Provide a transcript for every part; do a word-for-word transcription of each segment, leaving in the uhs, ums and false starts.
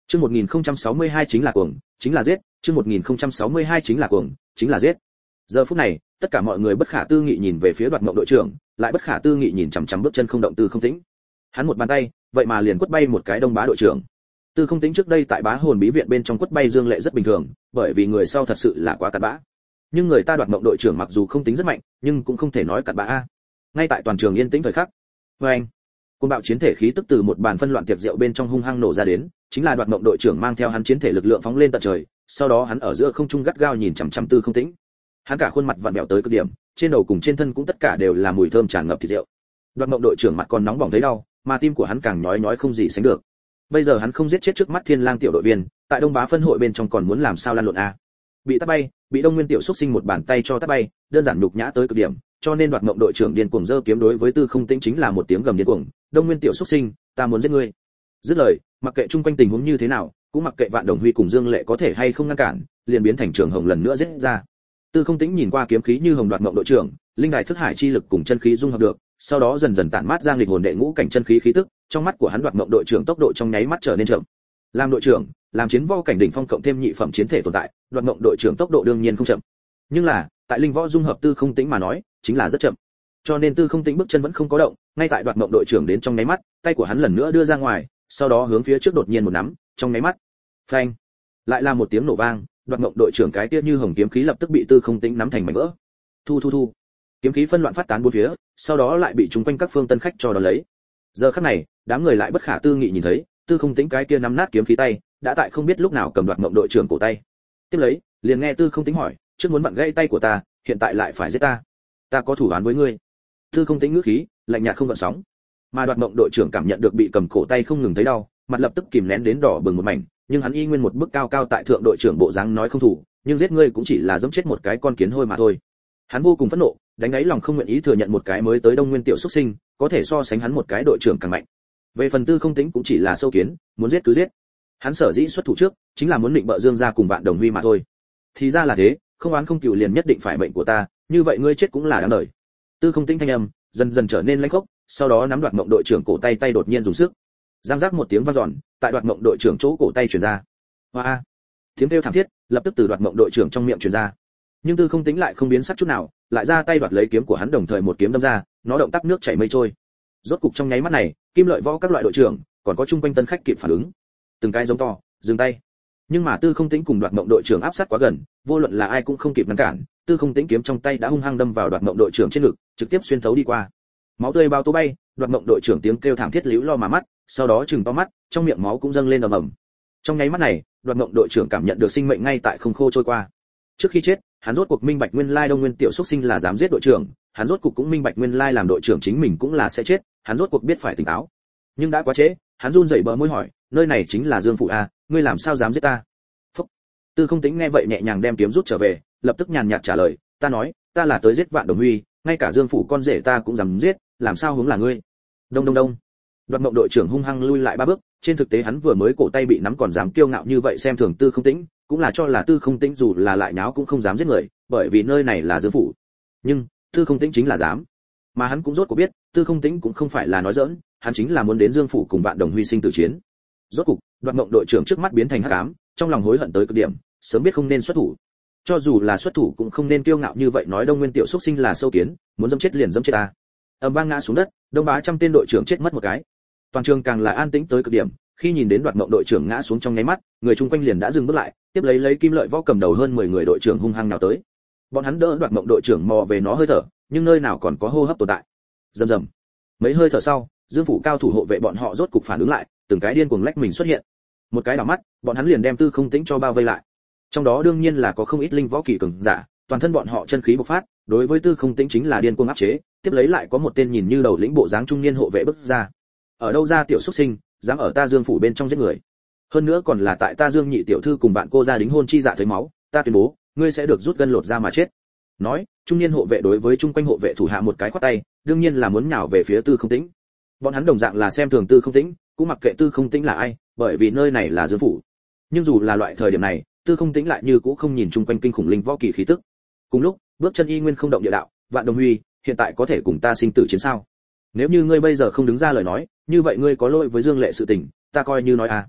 Chương một nghìn không trăm sáu mươi hai chính là cuồng, chính là giết, chương một nghìn không trăm sáu mươi hai chính là cuồng, chính là giết. Giờ phút này, tất cả mọi người bất khả tư nghị nhìn về phía Đoạt Mộng đội trưởng, lại bất khả tư nghị nhìn chằm chằm bước chân không động Tư Không Tĩnh. Hắn một bàn tay, vậy mà liền quất bay một cái Đông Bá đội trưởng. Tư Không Tĩnh trước đây tại Bá Hồn bí viện bên trong quất bay Dương Lệ rất bình thường, bởi vì người sau thật sự là quá cặn bã. Nhưng người ta Đoạt Mộng đội trưởng mặc dù không tính rất mạnh, nhưng cũng không thể nói cặn bã a. Ngay tại toàn trường yên tĩnh thời khắc, oeng, côn bạo chiến thể khí tức từ một bàn phân loạn tiệc rượu bên trong hung hăng nổ ra đến, chính là Đoạt Mộng đội trưởng mang theo hắn chiến thể lực lượng phóng lên tận trời, sau đó hắn ở giữa không trung gắt gao nhìn chằm chằm Tư Không Tĩnh. Hắn cả khuôn mặt vặn vẹo tới cực điểm, trên đầu cùng trên thân cũng tất cả đều là mùi thơm tràn ngập thịt rượu. Đoạt Mộng đội trưởng mặt còn nóng bỏng thấy đau, mà tim của hắn càng nhói nhói không gì sánh được. Bây giờ hắn không giết chết trước mắt Thiên Lang tiểu đội viên, tại Đông Bá phân hội bên trong còn muốn làm sao lan lộn a? Bị tát bay, bị Đông Nguyên tiểu xúc sinh một bàn tay cho tát bay, đơn giản nhục nhã tới cực điểm, cho nên Đoạt Mộng đội trưởng điên cuồng giơ kiếm đối với Tư Không Tĩnh chính là một tiếng gầm điên cuồng, "Đông Nguyên tiểu xúc sinh, ta muốn giết ngươi!" Dứt lời, mặc kệ chung quanh tình huống như thế nào, cũng mặc kệ Vạn Đồng Huy cùng Dương Lệ có thể hay không ngăn cản, liền biến thành trường hồng lần nữa giết ra. Tư Không Tĩnh nhìn qua kiếm khí như hồng Đoạt Mộng đội trưởng, linh đài thức hải chi lực cùng chân khí dung hợp được, sau đó dần dần tản mát ra nghịch hồn đệ ngũ cảnh chân khí khí tức, trong mắt của hắn Đoạt Mộng đội trưởng tốc độ trong nháy mắt trở nên chậm. Làm đội trưởng, làm chiến võ cảnh đỉnh phong cộng thêm nhị phẩm chiến thể tồn tại, Đoạt Mộng đội trưởng tốc độ đương nhiên không chậm. Nhưng là, tại linh võ dung hợp Tư Không Tĩnh mà nói, chính là rất chậm. Cho nên Tư Không Tĩnh bước chân vẫn không có động, ngay tại Đoạt Mộng đội trưởng đến trong nháy mắt, tay của hắn lần nữa đưa ra ngoài, sau đó hướng phía trước đột nhiên một nắm, trong nháy mắt, phanh, lại là một tiếng nổ vang, Đoạt Mộng đội trưởng cái kia như hồng kiếm khí lập tức bị Tư Không Tĩnh nắm thành mảnh vỡ. Thu thu thu. Kiếm khí phân loạn phát tán bốn phía, sau đó lại bị chúng quanh các phương tân khách cho đón lấy. Giờ khắc này, đám người lại bất khả tư nghị nhìn thấy, Tư Không Tĩnh cái kia nắm nát kiếm khí tay, đã tại không biết lúc nào cầm Đoạt Mộng đội trưởng cổ tay. Tiếp lấy, liền nghe Tư Không Tĩnh hỏi, trước muốn vặn gãy tay của ta, hiện tại lại phải giết ta. Ta có thủ án với ngươi. Tư Không Tĩnh ngữ khí, lạnh nhạt không gợn sóng. Mà Đoạt Mộng đội trưởng cảm nhận được bị cầm cổ tay không ngừng thấy đau, mặt lập tức kìm nén đến đỏ bừng một mảnh, nhưng hắn y nguyên một bước cao cao tại thượng đội trưởng bộ dáng nói không thủ, nhưng giết ngươi cũng chỉ là giẫm chết một cái con kiến hôi mà thôi. Hắn vô cùng phẫn nộ, đánh đáy lòng không nguyện ý thừa nhận một cái mới tới Đông Nguyên tiểu xuất sinh, có thể so sánh hắn một cái đội trưởng càng mạnh. Về phần Tư Không Tĩnh cũng chỉ là sâu kiến, muốn giết cứ giết. Hắn sở dĩ xuất thủ trước, chính là muốn định bợ Dương gia cùng Vạn Đồng Huy mà thôi. Thì ra là thế, không oán không cừu liền nhất định phải mệnh của ta, như vậy ngươi chết cũng là đáng đời. Tư Không Tĩnh thanh âm dần dần trở nên lãnh khốc, sau đó nắm Đoạt Mộng đội trưởng cổ tay tay đột nhiên dùng sức. Giang giác một tiếng vang dọn, tại Đoạt Mộng đội trưởng chỗ cổ tay truyền ra. Hoa! Tiếng kêu thảm thiết lập tức từ Đoạt Mộng đội trưởng trong miệng truyền ra. Nhưng Tư Không Tĩnh lại không biến sắc chút nào, lại ra tay đoạt lấy kiếm của hắn đồng thời một kiếm đâm ra, nó động tác nước chảy mây trôi. Rốt cục trong nháy mắt này, Kim Lợi Võ các loại đội trưởng, còn có chung quanh tân khách kịp phản ứng. Từng cái giống to, dừng tay. Nhưng mà Tư Không Tĩnh cùng Đoạt Mộng đội trưởng áp sát quá gần, vô luận là ai cũng không kịp ngăn cản, Tư Không Tĩnh kiếm trong tay đã hung hăng đâm vào Đoạt Mộng đội trưởng trên ngực, trực tiếp xuyên thấu đi qua. Máu tươi bao tố bay, Đoạt Mộng đội trưởng tiếng kêu thảm thiết líu lo mà mắt, sau đó trừng to mắt, trong miệng máu cũng dâng lên ầm ầm. Trong nháy mắt này, Đoạt Mộng đội trưởng cảm nhận được sinh mệnh ngay tại không khô trôi qua. Trước khi chết, hắn rốt cuộc minh bạch nguyên lai Đông Nguyên tiểu xuất sinh là dám giết đội trưởng, hắn rốt cuộc cũng minh bạch nguyên lai làm đội trưởng chính mình cũng là sẽ chết, hắn rốt cuộc biết phải tỉnh táo. Nhưng đã quá trễ, hắn run rẩy bờ môi hỏi, nơi này chính là Dương phủ a, ngươi làm sao dám giết ta? Phúc. Tư Không Tĩnh nghe vậy nhẹ nhàng đem kiếm rút trở về, lập tức nhàn nhạt trả lời, ta nói, ta là tới giết Vạn Đồng Huy, ngay cả Dương phủ con rể ta cũng dám giết, làm sao hướng là ngươi? Đông đông đông. Đoạt Mộng đội trưởng hung hăng lui lại ba bước, trên thực tế hắn vừa mới cổ tay bị nắm còn dám kiêu ngạo như vậy xem thường Tư Không Tĩnh, cũng là cho là Tư Không Tĩnh dù là lại náo cũng không dám giết người, bởi vì nơi này là Dương phủ. Nhưng Tư Không Tĩnh chính là dám, mà hắn cũng rốt cuộc biết, Tư Không Tĩnh cũng không phải là nói giỡn, hắn chính là muốn đến Dương phủ cùng Vạn Đồng Huy sinh tử chiến. Rốt cục, Đoạt Mộng đội trưởng trước mắt biến thành hắc ám, trong lòng hối hận tới cực điểm, sớm biết không nên xuất thủ. Cho dù là xuất thủ cũng không nên kiêu ngạo như vậy nói Đông Nguyên tiểu xuất sinh là sâu kiến, muốn dẫm chết liền dẫm chết ta. Ầm vang ngã xuống đất, Đông Bá trăm tên đội trưởng chết mất một cái. Toàn trường càng là an tĩnh tới cực điểm, khi nhìn đến Đoạt Mộng đội trưởng ngã xuống trong nháy mắt, người chung quanh liền đã dừng bước lại, tiếp lấy lấy Kim Lợi Võ cầm đầu hơn mười người đội trưởng hung hăng nào tới. Bọn hắn đỡ Đoạt Mộng đội trưởng mò về nó hơi thở, nhưng nơi nào còn có hô hấp tồn tại. Rầm rầm. Mấy hơi thở sau, Dương phủ cao thủ hộ vệ bọn họ rốt cục phản ứng lại, từng cái điên cuồng lách mình xuất hiện. Một cái đảo mắt, bọn hắn liền đem Tư Không Tĩnh cho bao vây lại. Trong đó đương nhiên là có không ít linh võ kỳ cường giả, toàn thân bọn họ chân khí bộc phát, đối với Tư Không Tĩnh chính là điên cuồng áp chế, tiếp lấy lại có một tên nhìn như đầu lĩnh bộ dáng trung niên hộ vệ bước ra. Ở đâu ra tiểu xuất sinh, dám ở ta Dương phủ bên trong giết người. Hơn nữa còn là tại ta Dương nhị tiểu thư cùng bạn cô gia đính hôn chi dạ thấy máu, ta tuyên bố, ngươi sẽ được rút gân lột da mà chết. Nói, trung niên hộ vệ đối với chung quanh hộ vệ thủ hạ một cái quát tay, đương nhiên là muốn nhào về phía Tư Không Tĩnh. Bọn hắn đồng dạng là xem thường Tư Không Tĩnh, cũng mặc kệ Tư Không Tĩnh là ai, bởi vì nơi này là Dương phủ. Nhưng dù là loại thời điểm này, Tư Không Tĩnh lại như cũ không nhìn chung quanh kinh khủng linh võ kỳ khí tức. Cùng lúc, bước chân y nguyên không động địa đạo, Vạn Đồng Huy, hiện tại có thể cùng ta sinh tử chiến sao? Nếu như ngươi bây giờ không đứng ra lời nói, như vậy ngươi có lỗi với Dương Lệ sự tình, ta coi như nói à.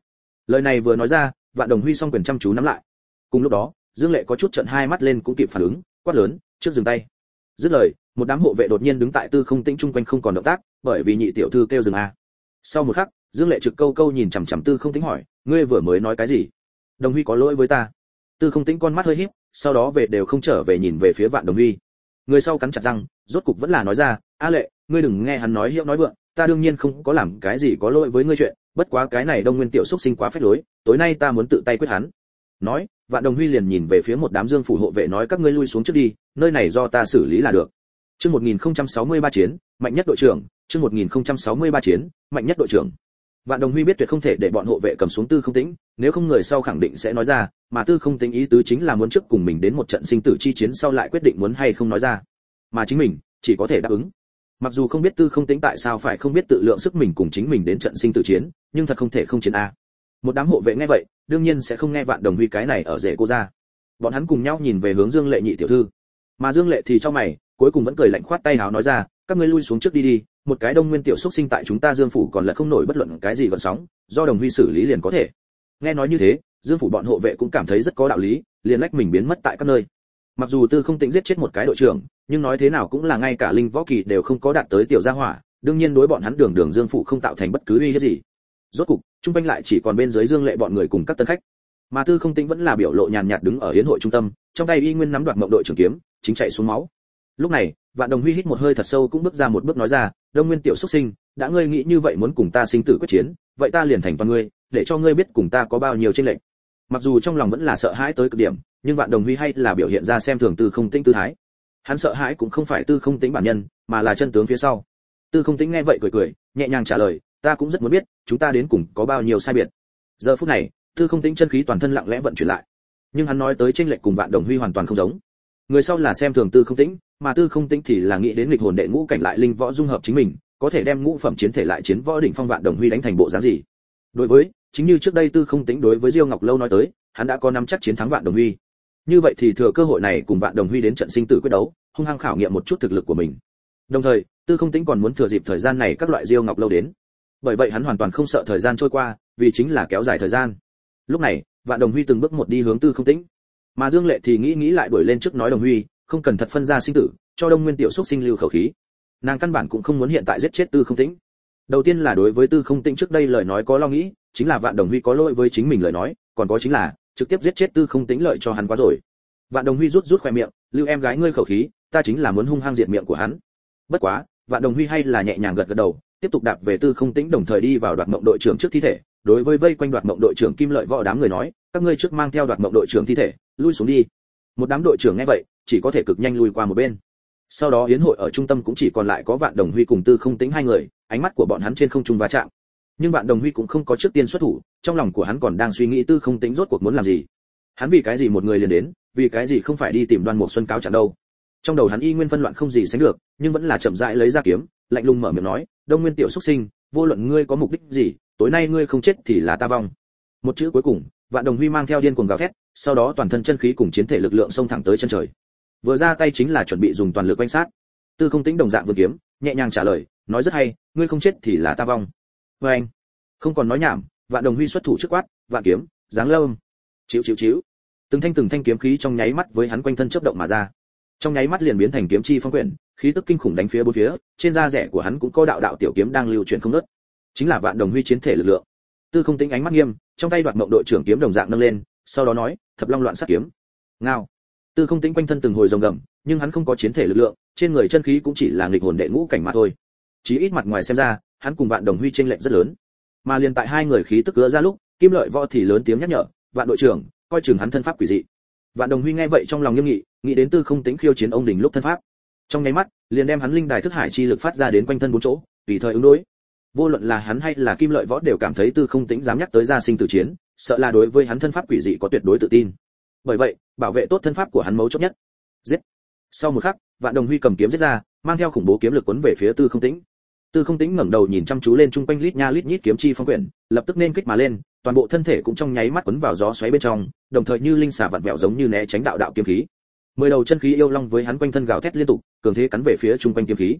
Lời này vừa nói ra, Vạn Đồng Huy song quyền chăm chú nắm lại. Cùng lúc đó, Dương Lệ có chút trợn hai mắt lên cũng kịp phản ứng, quát lớn, trước dừng tay. Dứt lời, một đám hộ vệ đột nhiên đứng tại Tư Không Tĩnh chung quanh không còn động tác, bởi vì nhị tiểu thư kêu dừng a. Sau một khắc, Dương Lệ trực câu câu nhìn chằm chằm Tư Không Tĩnh hỏi, ngươi vừa mới nói cái gì? Đồng Huy có lỗi với ta. Tư Không Tĩnh con mắt hơi híp, sau đó về đều không trở về nhìn về phía Vạn Đồng Huy. Người sau cắn chặt răng, rốt cục vẫn là nói ra, a Lệ, ngươi đừng nghe hắn nói hiệu nói vượng, ta đương nhiên không có làm cái gì có lỗi với ngươi chuyện, bất quá cái này Đông Nguyên tiểu xúc sinh quá phách lối, tối nay ta muốn tự tay quyết hắn. Nói, Vạn Đồng Huy liền nhìn về phía một đám Dương phủ hộ vệ nói các ngươi lui xuống trước đi, nơi này do ta xử lý là được. Chương một nghìn không trăm sáu mươi ba chiến, mạnh nhất đội trưởng, chương một nghìn không trăm sáu mươi ba chiến, mạnh nhất đội trưởng. Vạn Đồng Huy biết tuyệt không thể để bọn hộ vệ cầm xuống Tư Không Tĩnh, nếu không người sau khẳng định sẽ nói ra, mà Tư Không Tĩnh ý tứ chính là muốn trước cùng mình đến một trận sinh tử chi chiến sau lại quyết định muốn hay không nói ra. Mà chính mình chỉ có thể đáp ứng. Mặc dù không biết Tư Không Tĩnh tại sao phải không biết tự lượng sức mình cùng chính mình đến trận sinh tử chiến, nhưng thật không thể không chiến a. Một đám hộ vệ nghe vậy, đương nhiên sẽ không nghe Vạn Đồng Huy cái này ở rể cô ra. Bọn hắn cùng nhau nhìn về hướng Dương Lệ nhị tiểu thư. Mà Dương Lệ thì trong mày, cuối cùng vẫn cười lạnh khoát tay áo nói ra, các ngươi lui xuống trước đi đi, một cái Đông Nguyên tiểu xúc sinh tại chúng ta Dương phủ còn là không nổi bất luận cái gì gợn sóng, do Đồng Huy xử lý liền có thể. Nghe nói như thế, Dương phủ bọn hộ vệ cũng cảm thấy rất có đạo lý, liền lách mình biến mất tại các nơi. Mặc dù Tư Không Tĩnh giết chết một cái đội trưởng, nhưng nói thế nào cũng là ngay cả linh võ kỳ đều không có đạt tới tiểu gia hỏa, đương nhiên đối bọn hắn đường đường Dương phủ không tạo thành bất cứ uy hiếp gì. Rốt cục, trung quanh lại chỉ còn bên dưới Dương Lệ bọn người cùng các tân khách. Mà Tư Không Tĩnh vẫn là biểu lộ nhàn nhạt đứng ở yến hội trung tâm, trong tay y nguyên nắm đoạt mộng đội trưởng kiếm, chính chạy xuống máu. Lúc này, Vạn Đồng Huy hít một hơi thật sâu cũng bước ra một bước nói ra, Đông Nguyên tiểu xuất sinh, đã ngươi nghĩ như vậy muốn cùng ta sinh tử quyết chiến, vậy ta liền thành toàn ngươi, để cho ngươi biết cùng ta có bao nhiêu chênh lệch. Mặc dù trong lòng vẫn là sợ hãi tới cực điểm, nhưng Vạn Đồng Huy hay là biểu hiện ra xem thường Tư Không Tĩnh tư thái. Hắn sợ hãi cũng không phải Tư Không Tĩnh bản nhân, mà là chân tướng phía sau. Tư Không Tĩnh nghe vậy cười cười, nhẹ nhàng trả lời, ta cũng rất muốn biết, chúng ta đến cùng có bao nhiêu sai biệt. Giờ phút này, Tư Không Tĩnh chân khí toàn thân lặng lẽ vận chuyển lại. Nhưng hắn nói tới chênh lệch cùng Vạn Đồng Huy hoàn toàn không giống. Người sau là xem thường Tư Không Tĩnh, mà Tư Không Tĩnh thì là nghĩ đến nghịch hồn đệ ngũ cảnh lại linh võ dung hợp chính mình, có thể đem ngũ phẩm chiến thể lại chiến võ đỉnh phong Vạn Đồng Huy đánh thành bộ dáng gì. Đối với, chính như trước đây Tư Không Tĩnh đối với Diêu Ngọc Lâu nói tới, hắn đã có nắm chắc chiến thắng Vạn Đồng Huy. Như vậy thì thừa cơ hội này cùng Vạn Đồng Huy đến trận sinh tử quyết đấu, hung hăng khảo nghiệm một chút thực lực của mình. Đồng thời, Tư Không Tĩnh còn muốn thừa dịp thời gian này các loại Diêu Ngọc Lâu đến. Bởi vậy hắn hoàn toàn không sợ thời gian trôi qua, vì chính là kéo dài thời gian. Lúc này, Vạn Đồng Huy từng bước một đi hướng Tư Không Tĩnh, mà Dương Lệ thì nghĩ nghĩ lại đuổi lên trước nói Đồng Huy, không cần thật phân ra sinh tử, cho Đông Nguyên tiểu xúc sinh lưu khẩu khí. Nàng căn bản cũng không muốn hiện tại giết chết Tư Không Tĩnh. Đầu tiên là đối với Tư Không Tĩnh trước đây lời nói có lo nghĩ, chính là Vạn Đồng Huy có lỗi với chính mình lời nói, còn có chính là trực tiếp giết chết Tư Không Tĩnh lợi cho hắn quá rồi. Vạn Đồng Huy rút rút khóe miệng, lưu em gái ngươi khẩu khí, ta chính là muốn hung hăng diệt miệng của hắn. Bất quá, Vạn Đồng Huy hay là nhẹ nhàng gật gật đầu, tiếp tục đạp về Tư Không Tĩnh đồng thời đi vào Đoạt Mộng đội trưởng trước thi thể, đối với vây quanh Đoạt Mộng đội trưởng Kim Lợi Võ đám người nói, các ngươi trước mang theo Đoạt Mộng đội trưởng thi thể, lui xuống đi. Một đám đội trưởng nghe vậy, chỉ có thể cực nhanh lui qua một bên. Sau đó yến hội ở trung tâm cũng chỉ còn lại có Vạn Đồng Huy cùng Tư Không Tĩnh hai người, ánh mắt của bọn hắn trên không trung va chạm. Nhưng Vạn Đồng Huy cũng không có trước tiên xuất thủ, trong lòng của hắn còn đang suy nghĩ Tư Không Tĩnh rốt cuộc muốn làm gì. Hắn vì cái gì một người liền đến, vì cái gì không phải đi tìm Đoan Mục Xuân cáo trạng đâu. Trong đầu hắn y nguyên phân loạn không gì sánh được, nhưng vẫn là chậm rãi lấy ra kiếm, lạnh lùng mở miệng nói, Đông Nguyên tiểu xuất sinh, vô luận ngươi có mục đích gì, tối nay ngươi không chết thì là ta vong. Một chữ cuối cùng, Vạn Đồng Huy mang theo điên cuồng gào thét, sau đó toàn thân chân khí cùng chiến thể lực lượng xông thẳng tới chân trời. Vừa ra tay chính là chuẩn bị dùng toàn lực quanh sát. Tư Không Tĩnh đồng dạng vươn kiếm, nhẹ nhàng trả lời, nói rất hay, ngươi không chết thì là ta vong. Và anh, không còn nói nhảm, Vạn Đồng Huy xuất thủ trước quát, Vạn kiếm, giáng lâm. Chiếu chiếu chiếu. Từng thanh từng thanh kiếm khí trong nháy mắt với hắn quanh thân chớp động mà ra. Trong nháy mắt liền biến thành kiếm chi phong quyển, khí tức kinh khủng đánh phía bốn phía, trên da rẻ của hắn cũng có đạo đạo tiểu kiếm đang lưu chuyển không ngớt. Chính là Vạn Đồng Huy chiến thể lực lượng. Tư Không Tĩnh ánh mắt nghiêm, trong tay Đoạt Mộng đội trưởng kiếm đồng dạng nâng lên, sau đó nói, Thập Long loạn sát kiếm. Ngao. Tư Không Tĩnh quanh thân từng hồi rồng gầm, nhưng hắn không có chiến thể lực lượng, trên người chân khí cũng chỉ là nghịch hồn đệ ngũ cảnh mà thôi. Chí ít mặt ngoài xem ra, hắn cùng Vạn Đồng Huy chênh lệch rất lớn. Mà liền tại hai người khí tức ứa ra lúc, Kim Lợi Võ thì lớn tiếng nhắc nhở, Vạn đội trưởng, coi chừng hắn thân pháp quỷ dị. Vạn Đồng Huy nghe vậy trong lòng nghiêm nghị, nghĩ đến Tư Không Tĩnh khiêu chiến ông đình lúc thân pháp. Trong nháy mắt, liền đem hắn linh đài thức hải chi lực phát ra đến quanh thân bốn chỗ, tùy thời ứng đối. Vô luận là hắn hay là Kim Lợi Võ đều cảm thấy Tư Không Tĩnh dám nhắc tới gia sinh tử chiến, sợ là đối với hắn thân pháp quỷ dị có tuyệt đối tự tin. Bởi vậy, bảo vệ tốt thân pháp của hắn mấu chốt nhất. Giết. Sau một khắc, Vạn Đồng Huy cầm kiếm giết ra, mang theo khủng bố kiếm lực cuốn về phía Tư Không Tĩnh. Tư Không Tĩnh ngẩng đầu nhìn chăm chú lên chung quanh lít nha lít nhít kiếm chi phong quyển, lập tức nên kích mà lên, toàn bộ thân thể cũng trong nháy mắt cuốn vào gió xoáy bên trong, đồng thời như linh xà vặn vẹo giống như né tránh đạo đạo kiếm khí. Mười đầu chân khí yêu long với hắn quanh thân gào thét liên tục, cường thế cắn về phía chung quanh kiếm khí.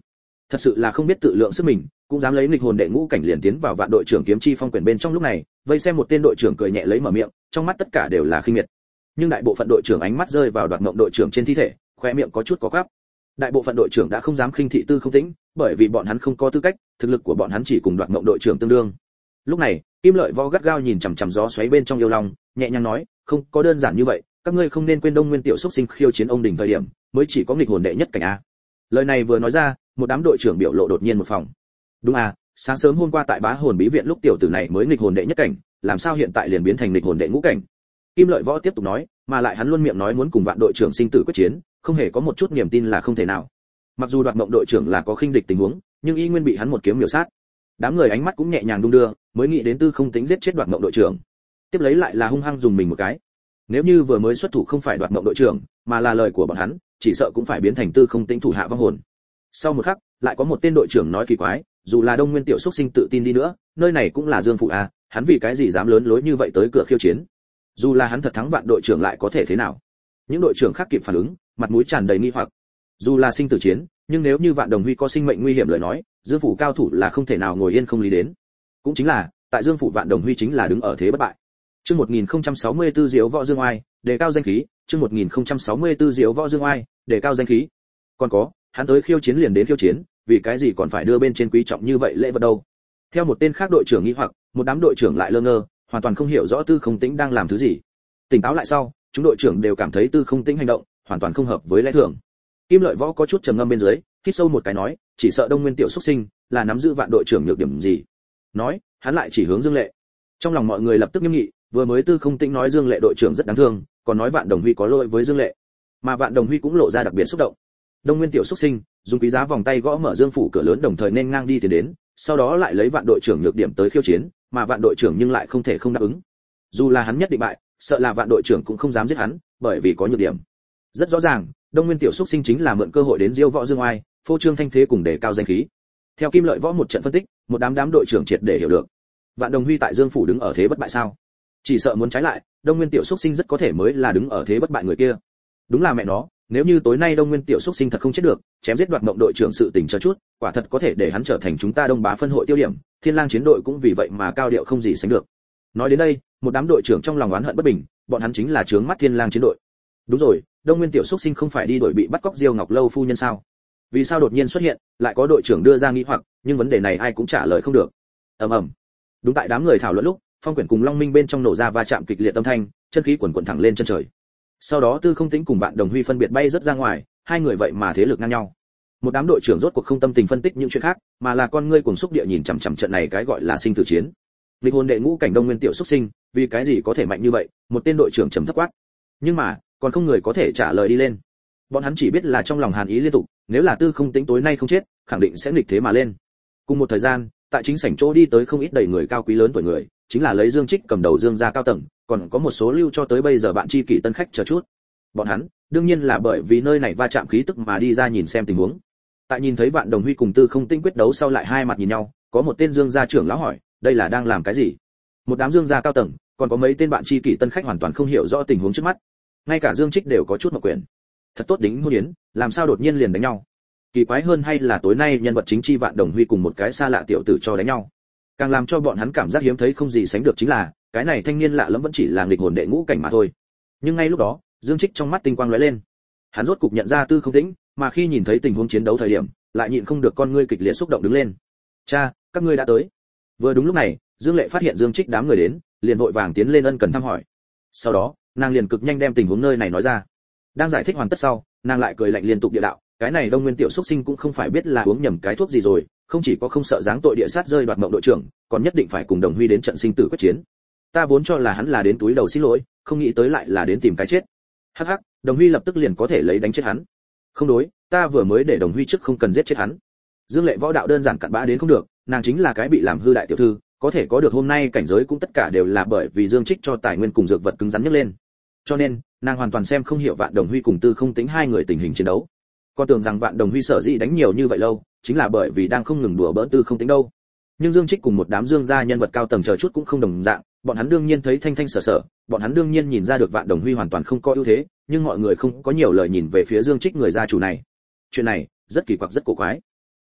Thật sự là không biết tự lượng sức mình, cũng dám lấy nghịch hồn đệ ngũ cảnh liền tiến vào vạn đội trưởng kiếm chi phong quyển bên trong. Lúc này vây xem một tên đội trưởng cười nhẹ lấy mở miệng, trong mắt tất cả đều là khinh miệt. Nhưng đại bộ phận đội trưởng ánh mắt rơi vào Đoạt Mộng đội trưởng trên thi thể, khóe miệng có chút có quắp. Đại bộ phận đội trưởng đã không dám khinh thị Tư Không Tĩnh, bởi vì bọn hắn không có tư cách, thực lực của bọn hắn chỉ cùng Đoạt Mộng đội trưởng tương đương. Lúc này Kim Lợi Võ gắt gao nhìn chằm chằm gió xoáy bên trong yêu long, nhẹ nhàng nói, không có đơn giản như vậy, các ngươi không nên quên Đông Nguyên tiểu xúc sinh khiêu chiến ông đỉnh thời điểm, mới chỉ có nghịch hồn đệ nhất cảnh a. Lời này vừa nói ra, một đám đội trưởng biểu lộ đột nhiên một phòng. Đúng à, sáng sớm hôm qua tại Bá Hồn bí viện lúc tiểu tử này mới nghịch hồn đệ nhất cảnh, làm sao hiện tại liền biến thành nghịch hồn đệ ngũ cảnh? Kim Lợi Võ tiếp tục nói, mà lại hắn luôn miệng nói muốn cùng vạn đội trưởng sinh tử quyết chiến, không hề có một chút niềm tin là không thể nào. Mặc dù Đoạt Mộng đội trưởng là có khinh địch tình huống, nhưng y nguyên bị hắn một kiếm miểu sát. Đám người ánh mắt cũng nhẹ nhàng đung đưa, mới nghĩ đến Tư Không Tĩnh giết chết Đoạt Mộng đội trưởng. Tiếp lấy lại là hung hăng dùng mình một cái. Nếu như vừa mới xuất thủ không phải Đoạt Mộng đội trưởng, mà là lời của bọn hắn, chỉ sợ cũng phải biến thành Tư Không Tĩnh thủ hạ vong hồn. Sau một khắc, lại có một tên đội trưởng nói kỳ quái, dù là Đông Nguyên tiểu xúc sinh tự tin đi nữa, nơi này cũng là Dương phủ a, hắn vì cái gì dám lớn lối như vậy tới cửa khiêu chiến? Dù là hắn thật thắng vạn đội trưởng lại có thể thế nào? Những đội trưởng khác kịp phản ứng, mặt mũi tràn đầy nghi hoặc. Dù là sinh tử chiến, nhưng nếu như Vạn Đồng Huy có sinh mệnh nguy hiểm lời nói, Dương phủ cao thủ là không thể nào ngồi yên không lý đến. Cũng chính là, tại Dương phủ Vạn Đồng Huy chính là đứng ở thế bất bại. Chương một nghìn không trăm sáu mươi tư Diếu Võ Dương Oai, đề cao danh khí, chương một nghìn không trăm sáu mươi tư Diếu Võ Dương Oai, đề cao danh khí. Còn có, hắn tới khiêu chiến liền đến khiêu chiến, vì cái gì còn phải đưa bên trên quý trọng như vậy lễ vật đâu? Theo một tên khác đội trưởng nghi hoặc, một đám đội trưởng lại lơ ngơ, hoàn toàn không hiểu rõ Tư Không Tĩnh đang làm thứ gì. Tỉnh táo lại sau, chúng đội trưởng đều cảm thấy Tư Không Tĩnh hành động hoàn toàn không hợp với lẽ thường. Kim Lợi Võ có chút trầm ngâm bên dưới, hít sâu một cái nói, chỉ sợ Đông Nguyên tiểu xúc sinh là nắm giữ vạn đội trưởng nhược điểm gì. Nói, hắn lại chỉ hướng Dương Lệ. Trong lòng mọi người lập tức nghiêm nghị, vừa mới Tư Không Tĩnh nói Dương Lệ đội trưởng rất đáng thương, còn nói Vạn Đồng Huy có lỗi với Dương Lệ, mà Vạn Đồng Huy cũng lộ ra đặc biệt xúc động. Đông Nguyên tiểu xúc sinh dùng quý giá vòng tay gõ mở Dương phủ cửa lớn, đồng thời nên ngang đi tiến đến, sau đó lại lấy Vạn đội trưởng nhược điểm tới khiêu chiến, mà Vạn đội trưởng nhưng lại không thể không đáp ứng. Dù là hắn nhất định bại, sợ là Vạn đội trưởng cũng không dám giết hắn, bởi vì có nhược điểm. Rất rõ ràng, Đông Nguyên tiểu xúc sinh chính là mượn cơ hội đến diêu võ dương oai, phô trương thanh thế cùng đề cao danh khí. Theo Kim Lợi Võ một trận phân tích, một đám đám đội trưởng triệt để hiểu được. Vạn Đồng Huy tại Dương phủ đứng ở thế bất bại sao? Chỉ sợ muốn trái lại, Đông Nguyên tiểu xúc sinh rất có thể mới là đứng ở thế bất bại người kia. Đúng là mẹ nó, nếu như tối nay Đông Nguyên tiểu xúc sinh thật không chết được, chém giết Đoạt Mộng đội trưởng sự tình chờ chút, quả thật có thể để hắn trở thành chúng ta Đông Bá phân hội tiêu điểm, Thiên Lang chiến đội cũng vì vậy mà cao điệu không gì sánh được. Nói đến đây, một đám đội trưởng trong lòng oán hận bất bình, bọn hắn chính là trướng mắt Thiên Lang chiến đội. Đúng rồi, Đông Nguyên tiểu xúc sinh không phải đi đội bị bắt cóc Diêu Ngọc Lâu phu nhân sao? Vì sao đột nhiên xuất hiện, lại có đội trưởng đưa ra nghi hoặc, nhưng vấn đề này ai cũng trả lời không được. Ầm ầm. Đúng tại đám người thảo luận lúc, Phong Quyển cùng Long Minh bên trong nổ ra va chạm kịch liệt âm thanh, chân khí quần quần thẳng lên chân trời. Sau đó Tư Không Tĩnh cùng Vạn Đồng Huy phân biệt bay rất ra ngoài, hai người vậy mà thế lực ngang nhau. Một đám đội trưởng rốt cuộc không tâm tình phân tích những chuyện khác, mà là con ngươi cuồng xúc địa nhìn chằm chằm trận này cái gọi là sinh tử chiến. Lịch hồn đệ ngũ cảnh Đông Nguyên tiểu xúc sinh, vì cái gì có thể mạnh như vậy? Một tên đội trưởng trầm thấp quát. Nhưng mà, còn không người có thể trả lời đi lên. Bọn hắn chỉ biết là trong lòng hàn ý liên tục, nếu là Tư Không Tĩnh tối nay không chết, khẳng định sẽ nghịch thế mà lên. Cùng một thời gian, tại chính sảnh chỗ đi tới không ít đầy người cao quý lớn tuổi người, chính là lấy Dương Trích cầm đầu Dương gia cao tầng, còn có một số lưu cho tới bây giờ bạn tri kỷ tân khách chờ chút. Bọn hắn, đương nhiên là bởi vì nơi này va chạm khí tức mà đi ra nhìn xem tình huống. Tại nhìn thấy Vạn Đồng Huy cùng Tư Không Tĩnh quyết đấu sau lại hai mặt nhìn nhau, có một tên Dương gia trưởng lão hỏi, đây là đang làm cái gì? Một đám Dương gia cao tầng, còn có mấy tên bạn tri kỷ tân khách hoàn toàn không hiểu rõ tình huống trước mắt. Ngay cả Dương Trích đều có chút mặc quyền. Thật tốt đính hôn yến, làm sao đột nhiên liền đánh nhau? Kỳ quái hơn hay là tối nay nhân vật chính chi Vạn Đồng Huy cùng một cái xa lạ tiểu tử cho đánh nhau. Càng làm cho bọn hắn cảm giác hiếm thấy không gì sánh được chính là, cái này thanh niên lạ lẫm vẫn chỉ là nghịch hồn đệ ngũ cảnh mà thôi. Nhưng ngay lúc đó, Dương Trích trong mắt tinh quang lóe lên. Hắn rốt cục nhận ra Tư Không Tĩnh, mà khi nhìn thấy tình huống chiến đấu thời điểm, lại nhịn không được con ngươi kịch liệt xúc động đứng lên. "Cha, các ngươi đã tới." Vừa đúng lúc này, Dương Lệ phát hiện Dương Trích đám người đến, liền vội vàng tiến lên ân cần thăm hỏi. Sau đó, nàng liền cực nhanh đem tình huống nơi này nói ra. Đang giải thích hoàn tất sau, nàng lại cười lạnh liên tục địa đạo, cái này Đông Nguyên tiểu xúc sinh cũng không phải biết là uống nhầm cái thuốc gì rồi, không chỉ có không sợ dáng tội địa sát rơi Đoạt Mộng đội trưởng, còn nhất định phải cùng Đồng Huy đến trận sinh tử quyết chiến. Ta vốn cho là hắn là đến túi đầu xin lỗi, không nghĩ tới lại là đến tìm cái chết. Hắc hắc, Đồng Huy lập tức liền có thể lấy đánh chết hắn. Không đối, ta vừa mới để Đồng Huy trước không cần giết chết hắn. Dương Lệ võ đạo đơn giản cặn bã đến không được, nàng chính là cái bị làm hư đại tiểu thư, có thể có được hôm nay cảnh giới cũng tất cả đều là bởi vì Dương Trích cho tài nguyên cùng dược vật cứng rắn nhất lên. Cho nên, nàng hoàn toàn xem không hiểu Vạn Đồng Huy cùng Tư Không Tĩnh hai người tình hình chiến đấu. Con tưởng rằng Vạn Đồng Huy sở dĩ đánh nhiều như vậy lâu, chính là bởi vì đang không ngừng đùa bỡn Tư Không Tĩnh đâu. Nhưng Dương Trích cùng một đám Dương gia nhân vật cao tầng chờ chút cũng không đồng dạng, bọn hắn đương nhiên thấy thanh thanh sở sở, bọn hắn đương nhiên nhìn ra được Vạn Đồng Huy hoàn toàn không có ưu thế, nhưng mọi người không có nhiều lời nhìn về phía Dương Trích người gia chủ này. Chuyện này rất kỳ quặc rất cổ quái.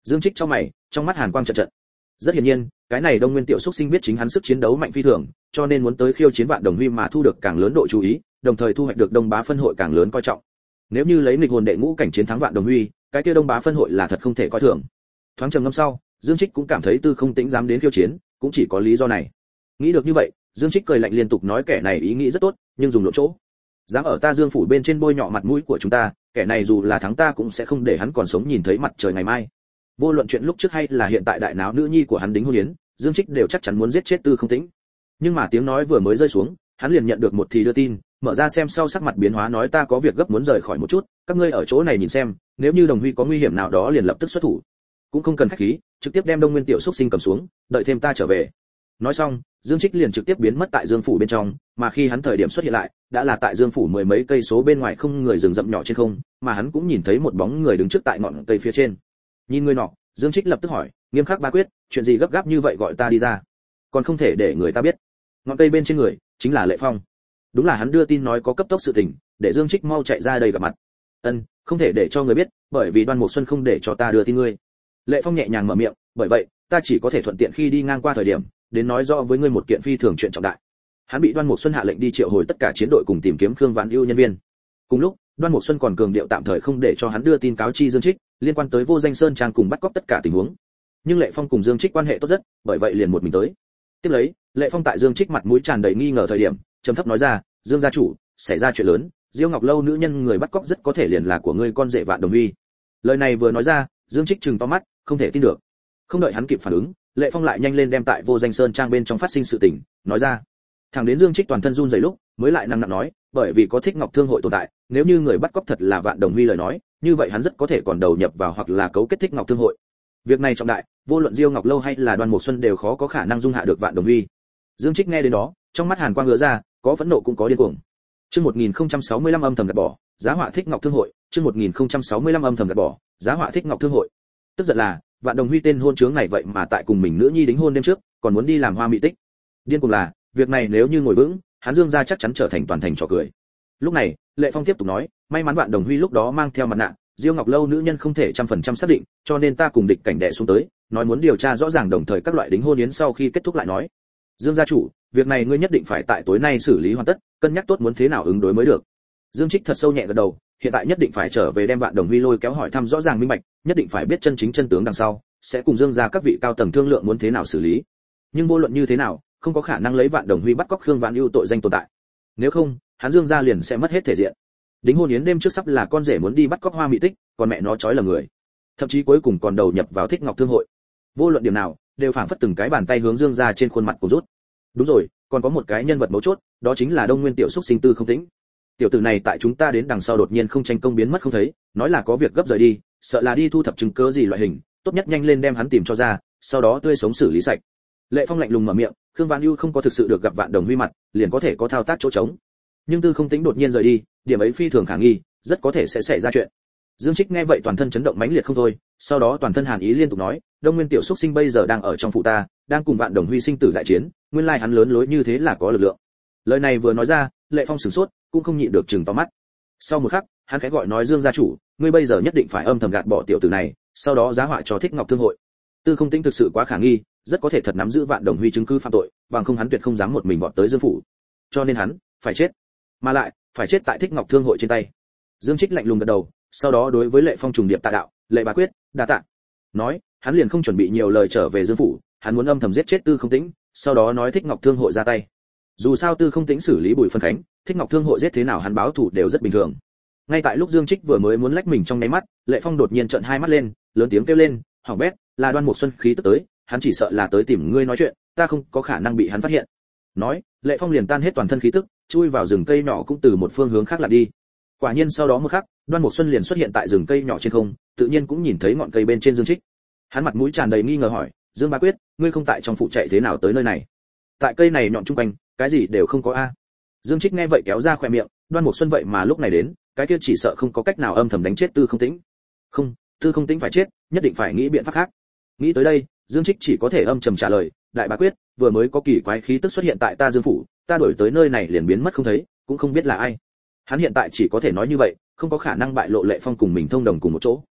Dương Trích trong mày, trong mắt hàn quang chợt chợt. Rất hiển nhiên, cái này Đông Nguyên tiểu xuất sinh biết chính hắn sức chiến đấu mạnh phi thường, cho nên muốn tới khiêu chiến Vạn Đồng Huy mà thu được càng lớn độ chú ý, đồng thời thu hoạch được Đông Bá phân hội càng lớn coi trọng. Nếu như lấy nghịch hồn đệ ngũ cảnh chiến thắng Vạn Đồng Huy, cái kia Đông Bá phân hội là thật không thể coi thường. Thoáng trầm ngâm sau, Dương Trích cũng cảm thấy Tư Không Tĩnh dám đến khiêu chiến, cũng chỉ có lý do này. Nghĩ được như vậy, Dương Trích cười lạnh liên tục nói kẻ này ý nghĩ rất tốt, nhưng dùng lộ chỗ. Dám ở ta Dương phủ bên trên bôi nhọ mặt mũi của chúng ta, kẻ này dù là thắng ta cũng sẽ không để hắn còn sống nhìn thấy mặt trời ngày mai. Vô luận chuyện lúc trước hay là hiện tại đại náo nữ nhi của hắn đính hôn yến, Dương Trích đều chắc chắn muốn giết chết Tư Không Tĩnh. Nhưng mà tiếng nói vừa mới rơi xuống, hắn liền nhận được một thì đưa tin, mở ra xem sau sắc mặt biến hóa nói ta có việc gấp muốn rời khỏi một chút, các ngươi ở chỗ này nhìn xem, nếu như Đồng Huy có nguy hiểm nào đó liền lập tức xuất thủ. Cũng không cần khách khí, trực tiếp đem Đông Nguyên tiểu xúc sinh cầm xuống, đợi thêm ta trở về. Nói xong, Dương Trích liền trực tiếp biến mất tại Dương phủ bên trong, mà khi hắn thời điểm xuất hiện lại, đã là tại Dương phủ mười mấy cây số bên ngoài không người rừng rậm nhỏ trên không, mà hắn cũng nhìn thấy một bóng người đứng trước tại ngọn cây phía trên. Nhìn người nọ, Dương Trích lập tức hỏi, nghiêm khắc bá quyết, chuyện gì gấp gáp như vậy gọi ta đi ra? Còn không thể để người ta biết. Ngọn cây bên trên người chính là Lệ Phong. Đúng là hắn đưa tin nói có cấp tốc sự tình, để Dương Trích mau chạy ra đây gặp mặt. Ân, không thể để cho người biết, bởi vì Đoan Mục Xuân không để cho ta đưa tin ngươi. Lệ Phong nhẹ nhàng mở miệng, bởi vậy, ta chỉ có thể thuận tiện khi đi ngang qua thời điểm, đến nói rõ với ngươi một kiện phi thường chuyện trọng đại. Hắn bị Đoan Mục Xuân hạ lệnh đi triệu hồi tất cả chiến đội cùng tìm kiếm Khương Vạn Ưu nhân viên. Cùng lúc, Đoan Mục Xuân còn cường điệu tạm thời không để cho hắn đưa tin cáo chi Dương Trích, liên quan tới Vô Danh Sơn trang cùng bắt cóc tất cả tình huống. Nhưng Lệ Phong cùng Dương Trích quan hệ tốt rất, bởi vậy liền một mình tới. Tiếp lấy, Lệ Phong tại Dương Trích mặt mũi tràn đầy nghi ngờ thời điểm, trầm thấp nói ra, Dương gia chủ, xảy ra chuyện lớn, Diêu Ngọc Lâu nữ nhân người bắt cóc rất có thể liền là của ngươi con rể Vạn Đồng Huy. Lời này vừa nói ra, Dương Trích trừng to mắt, không thể tin được. Không đợi hắn kịp phản ứng, Lệ Phong lại nhanh lên đem tại Vô Danh Sơn trang bên trong phát sinh sự tình nói ra. Thẳng đến Dương Trích toàn thân run rẩy lúc, mới lại nặng nặng nói, bởi vì có Thích Ngọc Thương hội tồn tại, nếu như người bắt cóc thật là Vạn Đồng Huy lời nói, như vậy hắn rất có thể còn đầu nhập vào hoặc là cấu kết Thích Ngọc Thương hội. Việc này trọng đại, vô luận Diêu Ngọc Lâu hay là Đoan Mục Xuân đều khó có khả năng dung hạ được Vạn Đồng Huy. Dương Trích nghe đến đó, trong mắt hàn quang ngứa ra, có phẫn nộ cũng có điên cuồng. Chương một nghìn không trăm sáu mươi lăm âm thầm gạt bỏ, giá họa Thích Ngọc Thương hội, chương một nghìn không trăm sáu mươi lăm âm thầm gạt bỏ, giá họa Thích Ngọc Thương hội. Tức giận là, Vạn Đồng Huy tên hôn trướng này vậy mà tại cùng mình nữ nhi đính hôn đêm trước, còn muốn đi làm hoa mỹ tích. Điên cuồng là, việc này nếu như ngồi vững, hắn Dương gia chắc chắn trở thành toàn thành trò cười. Lúc này, Lệ Phong tiếp tục nói, may mắn Vạn Đồng Huy lúc đó mang theo mặt nạ, Diêu Ngọc Lâu nữ nhân không thể trăm phần trăm xác định, cho nên ta cùng địch cảnh đệ xuống tới, nói muốn điều tra rõ ràng đồng thời các loại đính hôn yến sau khi kết thúc lại nói. Dương gia chủ, việc này ngươi nhất định phải tại tối nay xử lý hoàn tất, cân nhắc tốt muốn thế nào ứng đối mới được. Dương Trích thật sâu nhẹ gật đầu, hiện tại nhất định phải trở về đem Vạn Đồng Huy lôi kéo hỏi thăm rõ ràng minh bạch, nhất định phải biết chân chính chân tướng đằng sau, sẽ cùng Dương gia các vị cao tầng thương lượng muốn thế nào xử lý. Nhưng vô luận như thế nào, không có khả năng lấy Vạn Đồng Huy bắt cóc Khương Vạn Ưu tội danh tồn tại. Nếu không, hắn Dương gia liền sẽ mất hết thể diện. Đính hôn yến đêm trước sắp là con rể muốn đi bắt cóc hoa mỹ tích, còn mẹ nó chói là người. Thậm chí cuối cùng còn đầu nhập vào Thích Ngọc Thương hội. Vô luận điểm nào, đều phảng phất từng cái bàn tay hướng Dương gia trên khuôn mặt của rút. Đúng rồi, còn có một cái nhân vật mấu chốt, đó chính là Đông Nguyên tiểu xúc sinh Tư Không Tĩnh. Tiểu tử này tại chúng ta đến đằng sau đột nhiên không tranh công biến mất không thấy, nói là có việc gấp rời đi, sợ là đi thu thập chứng cứ gì loại hình, tốt nhất nhanh lên đem hắn tìm cho ra, sau đó tươi sống xử lý sạch. Lệ Phong lạnh lùng mở miệng, Khương Vạn Ưu không có thực sự được gặp Vạn Đồng Huy mặt, liền có thể có thao tác chỗ trống. Nhưng Tư Không Tĩnh đột nhiên rời đi, điểm ấy phi thường khả nghi, rất có thể sẽ xảy ra chuyện. Dương Trích nghe vậy toàn thân chấn động mãnh liệt không thôi, sau đó toàn thân hàn ý liên tục nói, Đông Nguyên tiểu xúc sinh bây giờ đang ở trong phủ ta, đang cùng Vạn Đồng Huy sinh tử đại chiến, nguyên lai hắn lớn lối như thế là có lực lượng. Lời này vừa nói ra, Lệ Phong sửng sốt, cũng không nhịn được trừng to mắt. Sau một khắc, hắn khẽ gọi nói Dương gia chủ, ngươi bây giờ nhất định phải âm thầm gạt bỏ tiểu tử này, sau đó giá họa cho Thích Ngọc Thương hội. Tư Không Tĩnh thực sự quá khả nghi, rất có thể thật nắm giữ Vạn Đồng Huy chứng cứ phạm tội, bằng không hắn tuyệt không dám một mình vọt tới Dương phủ. Cho nên hắn phải chết, mà lại phải chết tại Thích Ngọc Thương hội trên tay. Dương Trích lạnh lùng gật đầu, sau đó đối với Lệ Phong trùng điệp tạ đạo, Lệ bá quyết, đa tạ. Nói, hắn liền không chuẩn bị nhiều lời trở về Dương phủ, hắn muốn âm thầm giết chết Tư Không Tĩnh, sau đó nói Thích Ngọc Thương hội ra tay. Dù sao Tư Không Tĩnh xử lý Bùi Phân Khánh, Thích Ngọc Thương hội giết thế nào hắn báo thù đều rất bình thường. Ngay tại lúc Dương Trích vừa mới muốn lách mình trong nháy mắt, Lệ Phong đột nhiên trợn hai mắt lên, lớn tiếng kêu lên, "Hỏng bét, là Đoan Mục Xuân khí tức tới, hắn chỉ sợ là tới tìm ngươi nói chuyện, ta không có khả năng bị hắn phát hiện." Nói, Lệ Phong liền tan hết toàn thân khí tức, chui vào rừng cây nhỏ cũng từ một phương hướng khác lặn đi. Quả nhiên sau đó một khắc, Đoan Mục Xuân liền xuất hiện tại rừng cây nhỏ trên không, tự nhiên cũng nhìn thấy ngọn cây bên trên Dương Trích. Hắn mặt mũi tràn đầy nghi ngờ hỏi, "Dương bá quyết, ngươi không tại trong phụ chạy thế nào tới nơi này? Tại cây này nhọn trung quanh, cái gì đều không có a." Dương Trích nghe vậy kéo ra khóe miệng, Đoan Mục Xuân vậy mà lúc này đến, cái kia chỉ sợ không có cách nào âm thầm đánh chết Tư Không Tĩnh. Không, Tư Không Tĩnh phải chết, nhất định phải nghĩ biện pháp khác. Nghĩ tới đây, Dương Trích chỉ có thể âm trầm trả lời, "Đại bá quyết, vừa mới có kỳ quái khí tức xuất hiện tại ta Dương phủ, ta đuổi tới nơi này liền biến mất không thấy, cũng không biết là ai." Hắn hiện tại chỉ có thể nói như vậy, không có khả năng bại lộ Lệ Phong cùng mình thông đồng cùng một chỗ.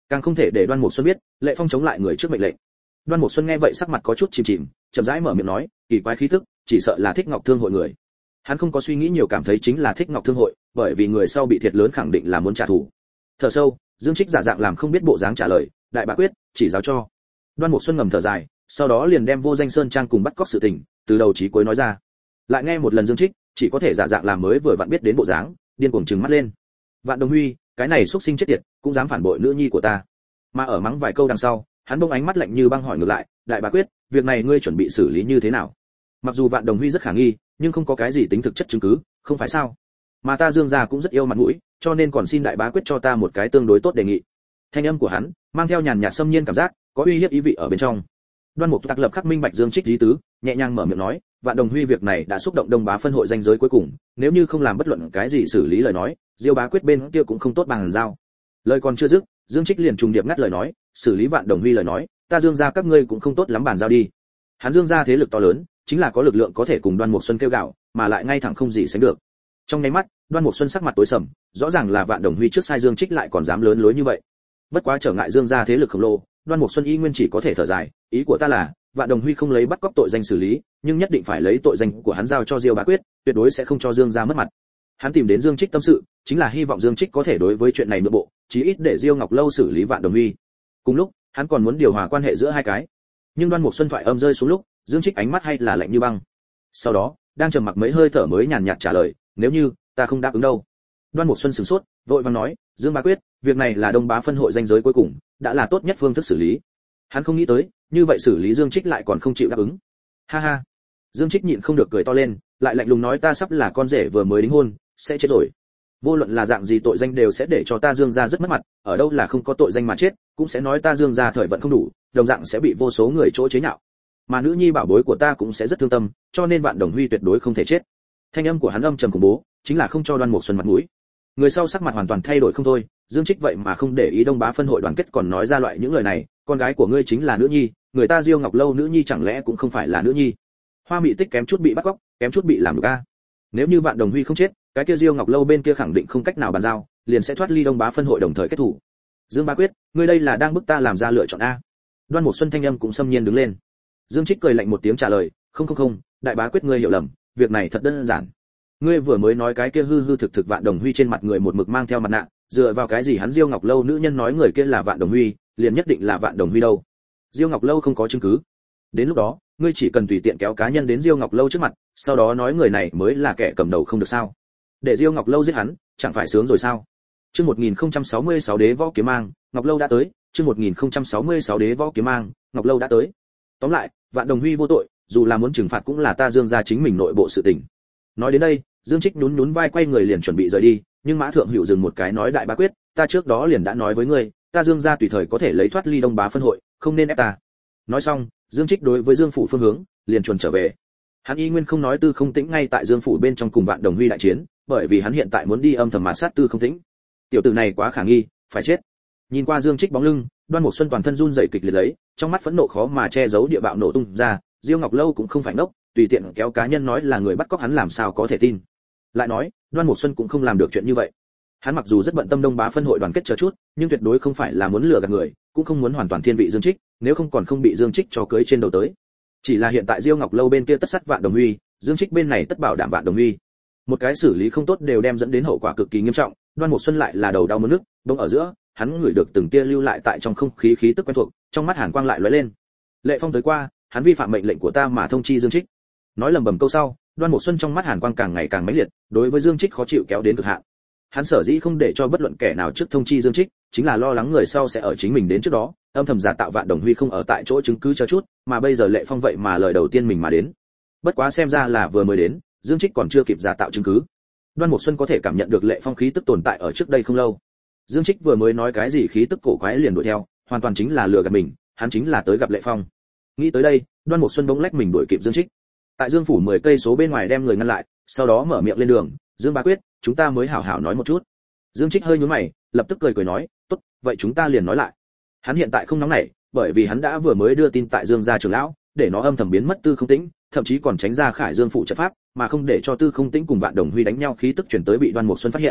càng không thể để Đoan Mục Xuân biết Lệ Phong chống lại người trước mệnh lệnh. Đoan Mục Xuân nghe vậy sắc mặt có chút chìm chìm, chậm rãi mở miệng nói, kỳ quái khí tức, chỉ sợ là Thích Ngọc Thương hội người. Hắn không có suy nghĩ nhiều, cảm thấy chính là Thích Ngọc Thương hội, bởi vì người sau bị thiệt lớn khẳng định là muốn trả thù. Thở sâu, Dương Trích giả dạng làm không biết bộ dáng trả lời, đại bá quyết, chỉ giáo cho. Đoan Mục Xuân ngầm thở dài, sau đó liền đem Vô Danh Sơn Trang cùng bắt cóc sự tình từ đầu chí cuối nói ra. Lại nghe một lần Dương Trích, chỉ có thể giả dạng làm mới vừa vặn biết đến bộ dáng, điên cuồng trừng mắt lên. Vạn Đồng Huy, cái này xuất sinh chết tiệt, cũng dám phản bội nữ nhi của ta. Mà ở mắng vài câu đằng sau, hắn bỗng ánh mắt lạnh như băng hỏi ngược lại, đại bá quyết, việc này ngươi chuẩn bị xử lý như thế nào? Mặc dù Vạn Đồng Huy rất khả nghi, nhưng không có cái gì tính thực chất chứng cứ, không phải sao? Mà ta Dương gia cũng rất yêu mặt mũi, cho nên còn xin đại bá quyết cho ta một cái tương đối tốt đề nghị. Thanh âm của hắn mang theo nhàn nhạt xâm nhiên cảm giác, có uy hiếp ý vị ở bên trong. Đoan Mục Tặc lập khắc minh bạch Dương Trích ý tứ, nhẹ nhàng mở miệng nói, Vạn Đồng Huy việc này đã xúc động Đông Bá phân hội danh giới cuối cùng, nếu như không làm bất luận cái gì xử lý lời nói, Diêu Bá quyết bên kia cũng không tốt bằng giao. Lời còn chưa dứt, Dương Trích liền trùng điệp ngắt lời nói, xử lý Vạn Đồng Huy lời nói, ta Dương gia các ngươi cũng không tốt lắm bàn giao đi. Hắn Dương gia thế lực to lớn, chính là có lực lượng có thể cùng Đoan Mục Xuân kêu gạo, mà lại ngay thẳng không gì sánh được. Trong nháy mắt, Đoan Mục Xuân sắc mặt tối sầm, rõ ràng là Vạn Đồng Huy trước sai Dương Trích lại còn dám lớn lối như vậy. Bất quá trở ngại Dương gia thế lực khổng lồ, Đoan Mục Xuân y nguyên chỉ có thể thở dài, ý của ta là, Vạn Đồng Huy không lấy bắt cóc tội danh xử lý, nhưng nhất định phải lấy tội danh của hắn giao cho Diêu Bá quyết, tuyệt đối sẽ không cho Dương gia mất mặt. Hắn tìm đến Dương Trích tâm sự, chính là hy vọng Dương Trích có thể đối với chuyện này nhượng bộ, chí ít để Diêu Ngọc Lâu xử lý Vạn Đồng Huy. Cùng lúc, hắn còn muốn điều hòa quan hệ giữa hai cái. Nhưng Đoan Mục Xuân thoại âm rơi xuống lúc, Dương Trích ánh mắt hay là lạnh như băng. Sau đó, đang trầm mặc mấy hơi thở mới nhàn nhạt trả lời, nếu như ta không đáp ứng đâu. Đoan Mục Xuân sửng sốt, vội vàng nói, Dương Bá quyết, việc này là Đông Bá phân hội danh giới cuối cùng, đã là tốt nhất phương thức xử lý. Hắn không nghĩ tới, như vậy xử lý Dương Trích lại còn không chịu đáp ứng. Ha ha. Dương Trích nhịn không được cười to lên, lại lạnh lùng nói, ta sắp là con rể vừa mới đính hôn, sẽ chết rồi. Vô luận là dạng gì tội danh đều sẽ để cho ta Dương gia rất mất mặt, ở đâu là không có tội danh mà chết, cũng sẽ nói ta Dương gia thời vận không đủ, đồng dạng sẽ bị vô số người chỗ chế nhạo. Mà nữ nhi bảo bối của ta cũng sẽ rất thương tâm, cho nên Vạn Đồng Huy tuyệt đối không thể chết. Thanh âm của hắn âm trầm khủng bố, chính là không cho Đoan Mục Xuân mặt mũi. Người sau sắc mặt hoàn toàn thay đổi không thôi, Dương Trích vậy mà không để ý Đông Bá phân hội đoàn kết còn nói ra loại những lời này, con gái của ngươi chính là nữ nhi, người ta Diêu Ngọc Lâu nữ nhi chẳng lẽ cũng không phải là nữ nhi? Hoa Mị Tích kém chút bị bắt cóc, kém chút bị làm nhục a. Nếu như Vạn Đồng Huy không chết, cái kia Diêu Ngọc Lâu bên kia khẳng định không cách nào bàn giao, liền sẽ thoát ly Đông Bá phân hội đồng thời kết thủ. Dương Bá quyết, ngươi đây là đang bức ta làm ra lựa chọn a. Đoan Mục Xuân thanh âm cũng xâm nhiên đứng lên. Dương Trích cười lạnh một tiếng trả lời, không không không, đại bá quyết ngươi hiểu lầm, việc này thật đơn giản. Ngươi vừa mới nói cái kia hư hư thực thực Vạn Đồng Huy trên mặt người một mực mang theo mặt nạ, dựa vào cái gì hắn Diêu Ngọc Lâu nữ nhân nói người kia là Vạn Đồng Huy, liền nhất định là Vạn Đồng Huy đâu? Diêu Ngọc Lâu không có chứng cứ. Đến lúc đó, ngươi chỉ cần tùy tiện kéo cá nhân đến Diêu Ngọc Lâu trước mặt, sau đó nói người này mới là kẻ cầm đầu không được sao? Để Diêu Ngọc Lâu giết hắn, chẳng phải sướng rồi sao? Chương một nghìn không trăm sáu mươi sáu Đế Võ Kiếm Mang, Ngọc Lâu đã tới, chương một nghìn không trăm sáu mươi sáu Đế Võ Kiếm Mang, Ngọc Lâu đã tới. Tóm lại, Vạn Đồng Huy vô tội, dù là muốn trừng phạt cũng là ta Dương gia chính mình nội bộ sự tình. Nói đến đây, Dương Trích nhún nhún vai quay người liền chuẩn bị rời đi, nhưng Mã Thượng Hữu dừng một cái nói, đại bá quyết, ta trước đó liền đã nói với ngươi, ta Dương gia tùy thời có thể lấy thoát ly Đông Bá phân hội, không nên ép ta. Nói xong, Dương Trích đối với Dương phủ phương hướng, liền chuẩn trở về. Hắn y nguyên không nói Tư Không Tĩnh ngay tại Dương phủ bên trong cùng Vạn Đồng Huy đại chiến, bởi vì hắn hiện tại muốn đi âm thầm mạt sát Tư Không Tĩnh. Tiểu tử này quá khả nghi, phải chết. Nhìn qua Dương Trích bóng lưng, Đoan Mục Xuân toàn thân run rẩy kịch liệt lấy, trong mắt phẫn nộ khó mà che giấu địa bạo nổ tung ra, Diêu Ngọc Lâu cũng không phải ngốc, tùy tiện kéo cá nhân nói là người bắt cóc hắn làm sao có thể tin. Lại nói, Đoan Mục Xuân cũng không làm được chuyện như vậy. Hắn mặc dù rất bận tâm Đông Bá phân hội đoàn kết chờ chút, nhưng tuyệt đối không phải là muốn lừa gạt người, cũng không muốn hoàn toàn thiên vị Dương Trích, nếu không còn không bị Dương Trích cho cưới trên đầu tới. Chỉ là hiện tại Diêu Ngọc Lâu bên kia tất sắt Vạn Đồng Huy, Dương Trích bên này tất bảo đảm Vạn Đồng Huy. Một cái xử lý không tốt đều đem dẫn đến hậu quả cực kỳ nghiêm trọng, Đoan Mục Xuân lại là đầu đau muốn nức, đông ở giữa, hắn ngửi được từng tia lưu lại tại trong không khí khí tức quen thuộc, trong mắt hàn quang lại lóe lên. Lệ Phong tới qua, hắn vi phạm mệnh lệnh của ta mà thông chi Dương Trích. Nói lầm bầm câu sau, Đoan Mục Xuân trong mắt hàn quang càng ngày càng mãnh liệt, đối với Dương Trích khó chịu kéo đến cực hạn. Hắn sở dĩ không để cho bất luận kẻ nào trước thông chi Dương Trích, chính là lo lắng người sau sẽ ở chính mình đến trước đó, âm thầm giả tạo Vạn Đồng Huy không ở tại chỗ chứng cứ cho chút, mà bây giờ Lệ Phong vậy mà lời đầu tiên mình mà đến. Bất quá xem ra là vừa mới đến, Dương Trích còn chưa kịp giả tạo chứng cứ. Đoan Mục Xuân có thể cảm nhận được Lệ Phong khí tức tồn tại ở trước đây không lâu. Dương Trích vừa mới nói cái gì khí tức cổ quái liền đuổi theo, hoàn toàn chính là lừa gạt mình, hắn chính là tới gặp Lệ Phong. Nghĩ tới đây, Đoan Mục Xuân bỗng lách mình đuổi kịp Dương Trích. Tại Dương phủ mười cây số bên ngoài đem người ngăn lại, sau đó mở miệng lên đường, "Dương Bá quyết, chúng ta mới hảo hảo nói một chút." Dương Trích hơi nhướng mày, lập tức cười cười nói, "Tốt, vậy chúng ta liền nói lại." Hắn hiện tại không nóng nảy, bởi vì hắn đã vừa mới đưa tin tại Dương gia trưởng lão, để nó âm thầm biến mất Tư Không Tĩnh, thậm chí còn tránh ra Khải Dương phủ trận pháp, mà không để cho Tư Không Tĩnh cùng Vạn Đồng Huy đánh nhau khí tức truyền tới bị Đoan Mục Xuân phát hiện.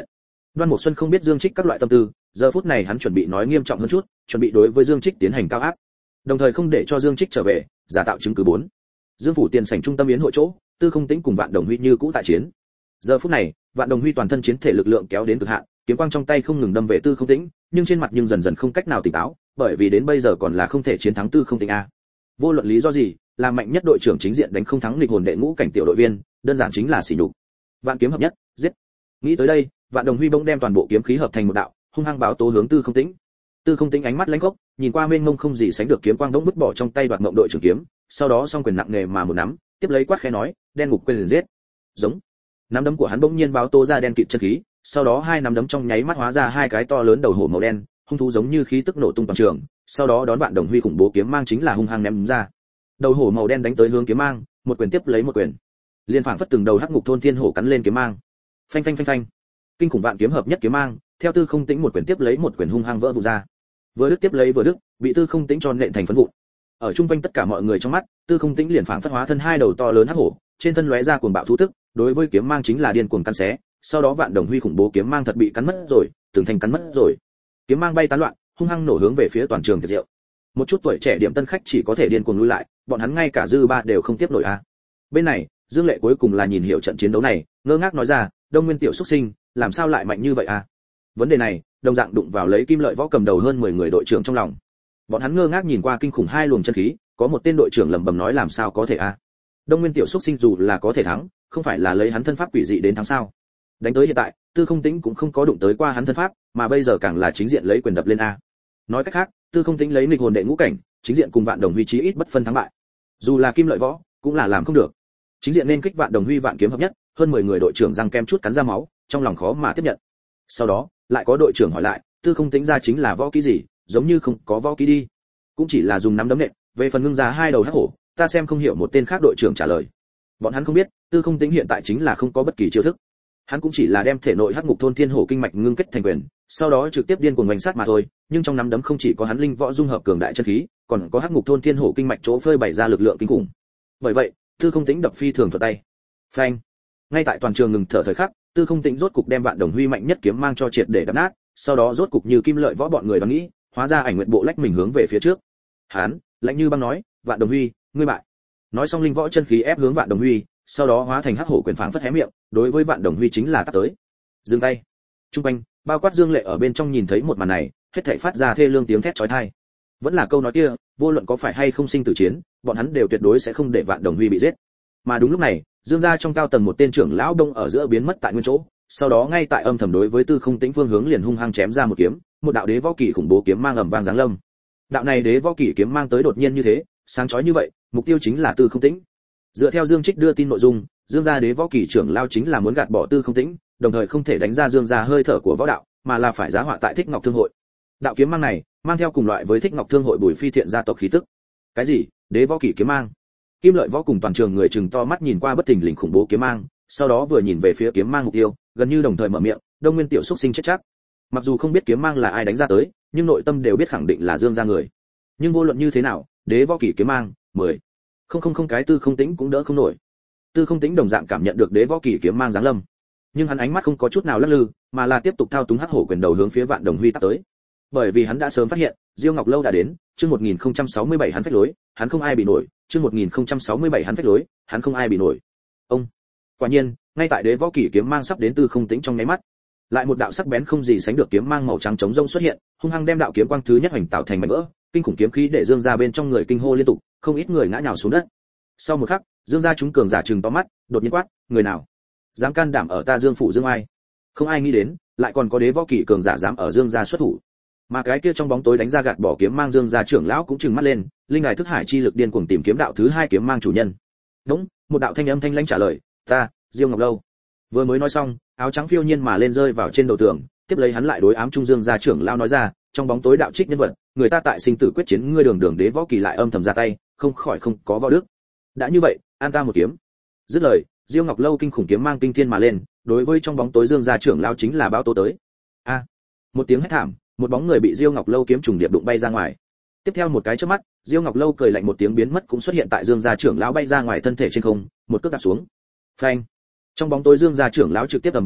Đoan Mục Xuân không biết Dương Trích các loại tâm tư, giờ phút này hắn chuẩn bị nói nghiêm trọng hơn chút, chuẩn bị đối với Dương Trích tiến hành cao áp, đồng thời không để cho Dương Trích trở về, giả tạo chứng cứ bốn. Dương phủ tiền sảnh trung tâm yến hội chỗ, Tư Không Tĩnh cùng Vạn Đồng Huy như cũ tại chiến. Giờ phút này, Vạn Đồng Huy toàn thân chiến thể lực lượng kéo đến cực hạn, kiếm quang trong tay không ngừng đâm về Tư Không Tĩnh, nhưng trên mặt nhưng dần dần không cách nào tỉnh táo, bởi vì đến bây giờ còn là không thể chiến thắng Tư Không Tĩnh a. Vô luận lý do gì, là mạnh nhất đội trưởng chính diện đánh không thắng nghịch hồn đệ ngũ cảnh tiểu đội viên, đơn giản chính là sỉ nhục. Vạn kiếm hợp nhất, giết. Nghĩ tới đây, Vạn Đồng Huy bỗng đem toàn bộ kiếm khí hợp thành một đạo, hung hăng báo tố hướng Tư Không Tĩnh. Tư Không Tĩnh ánh mắt lãnh khốc, nhìn qua mênh mông không gì sánh được kiếm quang đống vứt bỏ trong tay Đoạt Mộng đội trưởng kiếm, sau đó song quyền nặng nề mà một nắm, tiếp lấy quát khẽ nói, đen ngục quyền liền giết. Giống. Nắm đấm của hắn bỗng nhiên báo tố ra đen kịt chân khí, sau đó hai nắm đấm trong nháy mắt hóa ra hai cái to lớn đầu hổ màu đen, hung thú giống như khí tức nổ tung toàn trường, sau đó đón Vạn Đồng Huy khủng bố kiếm mang chính là hung hăng ném ra. Đầu hổ màu đen đánh tới hướng kiếm mang, một quyền tiếp lấy một quyền. Liên phảng phất từng đầu hắc ngục thôn thiên hổ cắn lên kiếm mang. Phanh phanh phanh phanh. Kinh khủng vạn kiếm hợp nhất kiếm mang, theo Tư Không Tĩnh một quyền tiếp lấy một quyền hung hăng vỡ vụn ra. Vừa đứt tiếp lấy vừa đứt, bị Tư Không Tĩnh tròn nện thành phấn vụn. Ở trung quanh tất cả mọi người trong mắt, Tư Không Tĩnh liền phảng phất hóa thân hai đầu to lớn hắc hổ, trên thân lóe ra cuồng bạo thú tức, đối với kiếm mang chính là điên cuồng cắn xé, sau đó Vạn Đồng Huy khủng bố kiếm mang thật bị cắn mất rồi, từng thành cắn mất rồi. Kiếm mang bay tán loạn, hung hăng nổ hướng về phía toàn trường tiệc rượu. Một chút tuổi trẻ điểm tân khách chỉ có thể điên cuồng lùi lại, bọn hắn ngay cả dư ba đều không tiếp nổi a. Bên này, Dương Lệ cuối cùng là nhìn hiểu trận chiến đấu này, ngơ ngác nói ra, Đông Nguyên tiểu xuất sinh, làm sao lại mạnh như vậy a? Vấn đề này, đồng dạng đụng vào lấy Kim Lợi Võ cầm đầu hơn mười người đội trưởng trong lòng. Bọn hắn ngơ ngác nhìn qua kinh khủng hai luồng chân khí, có một tên đội trưởng lẩm bẩm nói làm sao có thể a? Đông Nguyên tiểu xuất sinh dù là có thể thắng, không phải là lấy hắn thân pháp quỷ dị đến thắng sao? Đánh tới hiện tại, Tư Không Tĩnh cũng không có đụng tới qua hắn thân pháp, mà bây giờ càng là chính diện lấy quyền đập lên a. Nói cách khác, Tư Không Tĩnh lấy nghịch hồn đệ ngũ cảnh, chính diện cùng Vạn Đồng Huy chí ít bất phân thắng bại. Dù là Kim Lợi Võ, cũng là làm không được. Chính diện nên kích Vạn Đồng Huy vạn kiếm hợp nhất, hơn mười người đội trưởng răng kem chút cắn ra máu, trong lòng khó mà tiếp nhận. Sau đó, lại có đội trưởng hỏi lại, Tư Không Tĩnh ra chính là võ kỹ gì, giống như không có võ kỹ đi. Cũng chỉ là dùng nắm đấm nện, về phần ngưng ra hai đầu hắc hổ, ta xem không hiểu một tên khác đội trưởng trả lời. Bọn hắn không biết, Tư Không Tĩnh hiện tại chính là không có bất kỳ chiêu thức. Hắn cũng chỉ là đem thể nội hắc ngục thôn thiên hổ kinh mạch ngưng kết thành quyền, sau đó trực tiếp điên cuồng đánh sát mà thôi, nhưng trong nắm đấm không chỉ có hắn linh võ dung hợp cường đại chân khí, còn có hắc ngục thôn thiên hổ kinh mạch chỗ phơi bày ra lực lượng kinh khủng. Bởi vậy, Tư Không Tĩnh đập phi thường thuận tay. Phanh. Ngay tại toàn trường ngừng thở thời khắc, Tư Không Tĩnh rốt cục đem Vạn Đồng Huy mạnh nhất kiếm mang cho triệt để đập nát, sau đó rốt cục như Kim Lợi Võ bọn người đoán nghĩ, hóa ra ảnh nguyện bộ lách mình hướng về phía trước. Hắn, lạnh như băng nói, Vạn Đồng Huy, ngươi bại. Nói xong linh võ chân khí ép hướng Vạn Đồng Huy, sau đó hóa thành hắc hổ quyền phảng phất hé miệng, đối với Vạn Đồng Huy chính là tát tới. Dừng tay. Trung quanh, bao quát Dương Lệ ở bên trong nhìn thấy một màn này, hết thảy phát ra thê lương tiếng thét chói tai. Vẫn là câu nói kia, vô luận có phải hay không sinh tử chiến, bọn hắn đều tuyệt đối sẽ không để Vạn Đồng Huy bị giết. Mà đúng lúc này, Dương gia trong cao tầng một tên trưởng lão đông ở giữa biến mất tại nguyên chỗ, sau đó ngay tại âm thầm đối với Tư Không Tĩnh phương hướng liền hung hăng chém ra một kiếm, một đạo đế võ kỳ khủng bố kiếm mang ầm vang giáng lâm. Đạo này đế võ kỳ kiếm mang tới đột nhiên như thế, sáng chói như vậy, mục tiêu chính là Tư Không Tĩnh. Dựa theo Dương Trích đưa tin nội dung, Dương gia đế võ kỳ trưởng lao chính là muốn gạt bỏ Tư Không Tĩnh, đồng thời không thể đánh ra Dương gia hơi thở của võ đạo, mà là phải giá họa tại Thích Ngọc Thương hội. Đạo kiếm mang này, mang theo cùng loại với Thích Ngọc Thương hội Bùi Phi Thiện gia tộc khí tức. Cái gì? Đế võ kỳ kiếm mang? Kim Lợi Võ cùng toàn trường người chừng to mắt nhìn qua bất thình lình khủng bố kiếm mang, sau đó vừa nhìn về phía kiếm mang mục tiêu, gần như đồng thời mở miệng, Đông Nguyên tiểu xuất sinh chết chắc. Mặc dù không biết kiếm mang là ai đánh ra tới, nhưng nội tâm đều biết khẳng định là Dương gia người. Nhưng vô luận như thế nào, đế võ kỳ kiếm mang, mười. Không không không cái Tư Không Tĩnh cũng đỡ không nổi. Tư Không Tĩnh đồng dạng cảm nhận được đế võ kỳ kiếm mang giáng lâm, nhưng hắn ánh mắt không có chút nào lắc lư, mà là tiếp tục thao túng hắc hổ quyền đầu hướng phía Vạn Đồng Huy tát tới. Bởi vì hắn đã sớm phát hiện, Diêu Ngọc Lâu đã đến, chương một nghìn không trăm sáu mươi bảy hắn phách lối, hắn không ai bị nổi, chương một nghìn không trăm sáu mươi bảy hắn phách lối, hắn không ai bị nổi. Ông. Quả nhiên, ngay tại đế võ kỳ kiếm mang sắp đến Tư Không Tĩnh trong nháy mắt, lại một đạo sắc bén không gì sánh được kiếm mang màu trắng chống rông xuất hiện, hung hăng đem đạo kiếm quang thứ nhất hoành tạo thành mảnh vỡ, kinh khủng kiếm khí để Dương gia bên trong người kinh hô liên tục, không ít người ngã nhào xuống đất. Sau một khắc, Dương gia chúng cường giả trừng to mắt, đột nhiên quát, người nào dám can đảm ở ta Dương phủ Dương ai? Không ai nghĩ đến, lại còn có đế võ kỳ cường giả dám ở Dương gia xuất thủ. Mà cái kia trong bóng tối đánh ra gạt bỏ kiếm mang Dương gia trưởng lão cũng trừng mắt lên, linh ngài thức hải chi lực điên cuồng tìm kiếm đạo thứ hai kiếm mang chủ nhân. Đúng, một đạo thanh âm thanh lãnh trả lời, ta, Diêu Ngọc Lâu. Vừa mới nói xong, áo trắng phiêu nhiên mà lên rơi vào trên đầu tường, tiếp lấy hắn lại đối ám trung Dương gia trưởng lão nói ra, trong bóng tối đạo trích nhân vật, người ta tại sinh tử quyết chiến ngươi đường đường đế võ kỳ lại âm thầm ra tay, không khỏi không có võ đức. Đã như vậy, an ta một kiếm. Dứt lời, Diêu Ngọc Lâu kinh khủng kiếm mang kinh thiên mà lên, đối với trong bóng tối Dương gia trưởng lão chính là báo tố tới. A! Một tiếng hét thảm, một bóng người bị Diêu Ngọc Lâu kiếm trùng điệp đụng bay ra ngoài. Tiếp theo một cái chớp mắt, Diêu Ngọc Lâu cười lạnh một tiếng biến mất cũng xuất hiện tại Dương gia trưởng lão bay ra ngoài thân thể trên không, một cước đạp xuống. Phanh! Trong bóng tối Dương gia trưởng lão trực tiếp tầm văng đụng,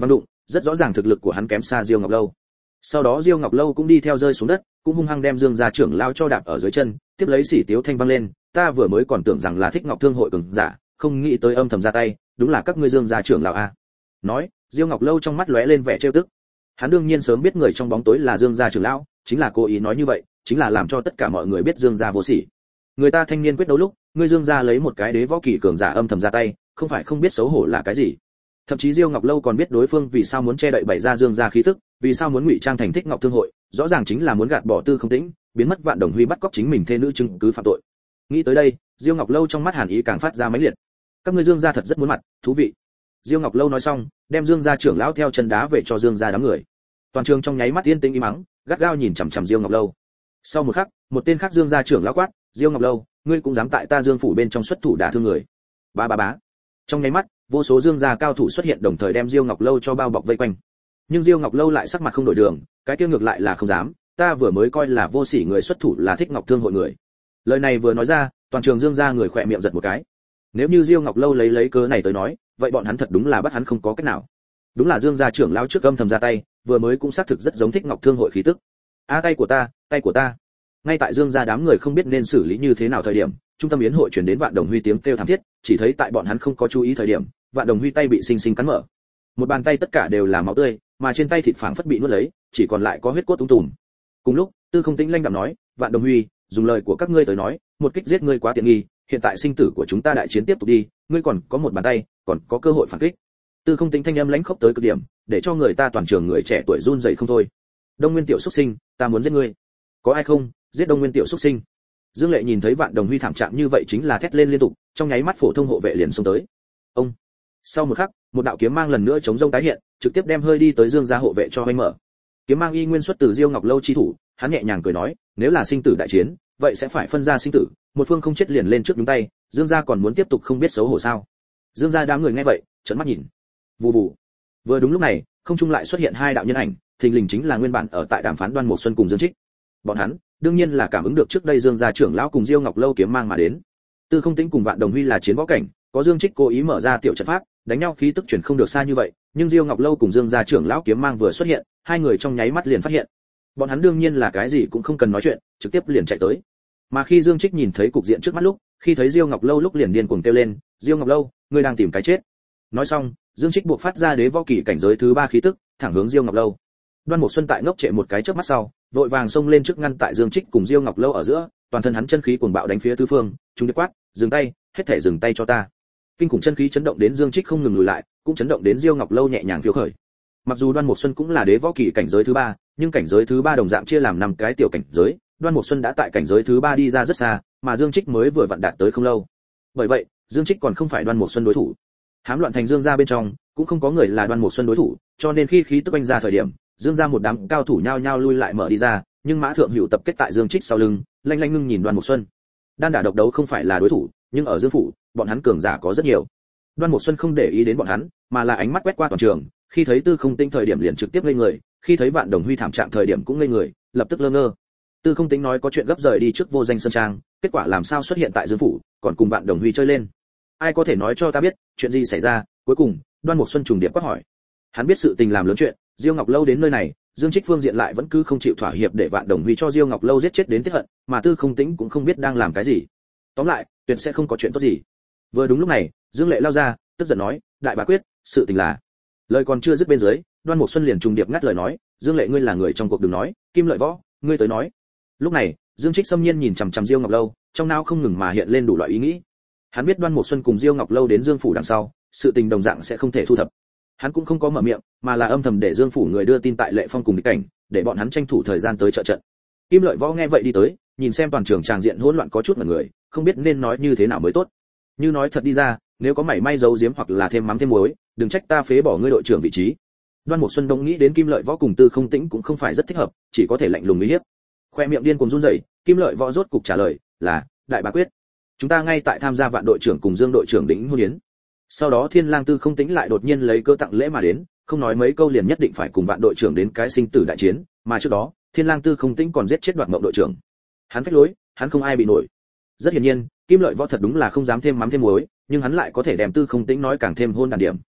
rất rõ ràng thực lực của hắn kém xa Diêu Ngọc Lâu. Sau đó Diêu Ngọc Lâu cũng đi theo rơi xuống đất, cũng hung hăng đem Dương gia trưởng lao cho đạp ở dưới chân, tiếp lấy xỉ tiếu thanh vang lên, ta vừa mới còn tưởng rằng là Thích Ngọc Thương hội cường giả, không nghĩ tới âm thầm ra tay, đúng là các ngươi Dương gia trưởng lão a. Nói, Diêu Ngọc Lâu trong mắt lóe lên vẻ trêu tức. Hắn đương nhiên sớm biết người trong bóng tối là Dương gia trưởng lão, chính là cố ý nói như vậy, chính là làm cho tất cả mọi người biết Dương gia vô sỉ. Người ta thanh niên quyết đấu lúc, ngươi Dương gia lấy một cái đế võ kỳ cường giả âm thầm ra tay, không phải không biết xấu hổ là cái gì. Thậm chí Diêu Ngọc Lâu còn biết đối phương vì sao muốn che đậy bày ra Dương gia khí tức, vì sao muốn ngụy trang thành Thích Ngọc Thương hội, rõ ràng chính là muốn gạt bỏ Tư Không Tĩnh, biến mất Vạn Đồng Huy bắt cóc chính mình thê nữ chứng cứ phạm tội. Nghĩ tới đây, Diêu Ngọc Lâu trong mắt hàn ý càng phát ra mãnh liệt. Các ngươi Dương gia thật rất muốn mặt, thú vị. Diêu Ngọc Lâu nói xong, đem Dương gia trưởng lão theo chân đá về cho Dương gia đám người. Toàn trường trong nháy mắt yên tĩnh im mắng, gắt gao nhìn chằm chằm Diêu Ngọc Lâu. Sau một khắc, một tên khác Dương gia trưởng lão quát, Diêu Ngọc Lâu, ngươi cũng dám tại ta Dương phủ bên trong xuất thủ đả thương người. Ba ba bá. Trong nháy mắt, vô số Dương gia cao thủ xuất hiện đồng thời đem Diêu Ngọc Lâu cho bao bọc vây quanh. Nhưng Diêu Ngọc Lâu lại sắc mặt không đổi đường, cái kia ngược lại là không dám, ta vừa mới coi là vô sỉ người xuất thủ là Thích Ngọc Thương hội người. Lời này vừa nói ra, toàn trường Dương gia người khỏe miệng giật một cái. Nếu như Diêu Ngọc Lâu lấy lấy cớ này tới nói, vậy bọn hắn thật đúng là bắt hắn không có cách nào. Đúng là Dương gia trưởng lão trước âm thầm ra tay, vừa mới cũng xác thực rất giống Thích Ngọc Thương hội khí tức. A tay của ta, tay của ta. Ngay tại Dương gia đám người không biết nên xử lý như thế nào thời điểm, trung tâm yến hội truyền đến Vạn Đồng Huy tiếng kêu thảm thiết, chỉ thấy tại bọn hắn không có chú ý thời điểm, Vạn Đồng Huy tay bị sinh sinh cắn mở. Một bàn tay tất cả đều là máu tươi, mà trên tay thịt phảng phất bị nuốt lấy, chỉ còn lại có huyết cốt tung tùm. Cùng lúc, Tư Không Tĩnh lanh đạm nói, Vạn Đồng Huy, dùng lời của các ngươi tới nói, một kích giết ngươi quá tiện nghi, hiện tại sinh tử của chúng ta đại chiến tiếp tục đi, ngươi còn có một bàn tay, còn có cơ hội phản kích. Tư Không Tĩnh thanh âm lãnh khốc tới cực điểm, để cho người ta toàn trường người trẻ tuổi run rẩy không thôi. Đông Nguyên tiểu xuất sinh, ta muốn giết ngươi. Có ai không, giết Đông Nguyên tiểu xuất sinh. Dương Lệ nhìn thấy Vạn Đồng Huy thảm trạng như vậy chính là thét lên liên tục, trong nháy mắt phổ thông hộ vệ liền xông tới. Ông. Sau một khắc, một đạo kiếm mang lần nữa chống rông tái hiện, trực tiếp đem hơi đi tới Dương gia hộ vệ cho hoành mở. Kiếm mang y nguyên xuất từ Diêu Ngọc Lâu chi thủ, hắn nhẹ nhàng cười nói, nếu là sinh tử đại chiến, vậy sẽ phải phân ra sinh tử, một phương không chết liền lên trước nhúng tay, Dương gia còn muốn tiếp tục không biết xấu hổ sao? Dương gia đám người nghe vậy, trợn mắt nhìn. Vù vù. Vừa đúng lúc này, không trung lại xuất hiện hai đạo nhân ảnh, thình lình chính là nguyên bản ở tại đàm phán Đoan Mục Xuân cùng Dương Trích. Bọn hắn, đương nhiên là cảm ứng được trước đây Dương gia trưởng lão cùng Diêu Ngọc Lâu kiếm mang mà đến. Tư Không Tĩnh cùng Vạn Đồng Huy là chiến võ cảnh, có Dương Trích cố ý mở ra tiểu trận pháp, đánh nhau khí tức chuyển không được xa như vậy, nhưng Diêu Ngọc Lâu cùng Dương gia trưởng lão kiếm mang vừa xuất hiện, hai người trong nháy mắt liền phát hiện. Bọn hắn đương nhiên là cái gì cũng không cần nói chuyện, trực tiếp liền chạy tới. Mà khi Dương Trích nhìn thấy cục diện trước mắt lúc, khi thấy Diêu Ngọc Lâu lúc liền điên cuồng kêu lên, "Diêu Ngọc Lâu, ngươi đang tìm cái chết." Nói xong, Dương Trích buộc phát ra đế võ kỳ cảnh giới thứ ba khí tức, thẳng hướng Diêu Ngọc Lâu. Đoan Mục Xuân tại ngốc trệ một cái chớp mắt sau, vội vàng xông lên trước ngăn tại Dương Trích cùng Diêu Ngọc Lâu ở giữa, toàn thân hắn chân khí cuồng bạo đánh phía tứ phương, chúng điệp quát, "Dừng tay, hết thể dừng tay cho ta." Kinh khủng chân khí chấn động đến Dương Trích không ngừng lùi lại, cũng chấn động đến Diêu Ngọc Lâu nhẹ nhàng phiêu khởi. Mặc dù Đoan Mục Xuân cũng là đế võ kỳ cảnh giới thứ ba, nhưng cảnh giới thứ ba đồng dạng chia làm năm cái tiểu cảnh giới, Đoan Mục Xuân đã tại cảnh giới thứ ba đi ra rất xa, mà Dương Trích mới vừa vặn đạt tới không lâu. Bởi vậy, Dương Trích còn không phải Đoan Mục Xuân đối thủ. Hám loạn thành Dương gia bên trong, cũng không có người là Đoan Mục Xuân đối thủ, cho nên khi khí tức anh ra thời điểm, Dương gia một đám cao thủ nhao nhao lui lại mở đi ra, nhưng Mã Thượng Hữu tập kết tại Dương Trích sau lưng, lanh lanh ngưng nhìn Đoan Mục Xuân. Đan đả độc đấu không phải là đối thủ, nhưng ở Dương phủ, bọn hắn cường giả có rất nhiều. Đoan Mục Xuân không để ý đến bọn hắn, mà là ánh mắt quét qua toàn trường, khi thấy Tư Không Tĩnh thời điểm liền trực tiếp ngây người, khi thấy Vạn Đồng Huy thảm trạng thời điểm cũng ngây người, lập tức lơ ngơ. Tư Không Tĩnh nói có chuyện gấp rời đi trước Vô Danh Sơn Trang, kết quả làm sao xuất hiện tại Dương phủ, còn cùng Vạn Đồng Huy chơi lên. Ai có thể nói cho ta biết, chuyện gì xảy ra? Cuối cùng, Đoan Mục Xuân trùng điệp quát hỏi. Hắn biết sự tình làm lớn chuyện, Diêu Ngọc Lâu đến nơi này, Dương Trích phương diện lại vẫn cứ không chịu thỏa hiệp để Vạn Đồng Huy cho Diêu Ngọc Lâu giết chết đến tiết hận, mà Tư Không Tĩnh cũng không biết đang làm cái gì. Tóm lại, tuyệt sẽ không có chuyện tốt gì. Vừa đúng lúc này, Dương Lệ lao ra, tức giận nói, đại bá quyết, sự tình là. Lời còn chưa dứt bên dưới, Đoan Mục Xuân liền trùng điệp ngắt lời nói, Dương Lệ ngươi là người trong cuộc đừng nói, Kim Lợi Võ, ngươi tới nói. Lúc này, Dương Trích xâm nhiên nhìn chằm chằm Diêu Ngọc Lâu, trong não không ngừng mà hiện lên đủ loại ý nghĩ. Hắn biết Đoan Mục Xuân cùng Diêu Ngọc Lâu đến Dương phủ đằng sau, sự tình đồng dạng sẽ không thể thu thập. Hắn cũng không có mở miệng, mà là âm thầm để Dương phủ người đưa tin tại Lệ Phong cùng địch cảnh, để bọn hắn tranh thủ thời gian tới trợ trận. Kim Lợi Võ nghe vậy đi tới, nhìn xem toàn trường tràng diện hỗn loạn có chút mọi người, không biết nên nói như thế nào mới tốt. Như nói thật đi ra, nếu có mảy may giấu giếm hoặc là thêm mắm thêm muối, đừng trách ta phế bỏ ngươi đội trưởng vị trí. Đoan Mục Xuân đông nghĩ đến Kim Lợi Võ cùng Tư Không Tĩnh cũng không phải rất thích hợp, chỉ có thể lạnh lùng uy hiếp. Khoe miệng điên cuồng run rẩy, Kim Lợi Võ rốt cục trả lời, là, đại bá quyết. Chúng ta ngay tại tham gia Vạn đội trưởng cùng Dương đội trưởng đỉnh hôn yến. Sau đó Thiên Lang Tư Không Tĩnh lại đột nhiên lấy cơ tặng lễ mà đến, không nói mấy câu liền nhất định phải cùng Vạn đội trưởng đến cái sinh tử đại chiến, mà trước đó, Thiên Lang Tư Không Tĩnh còn giết chết Đoạt Mộng đội trưởng. Hắn phách lối, hắn không ai bị nổi. Rất hiển nhiên, Kim Lợi Võ thật đúng là không dám thêm mắm thêm muối, nhưng hắn lại có thể đem Tư Không Tĩnh nói càng thêm hôn đàn điểm.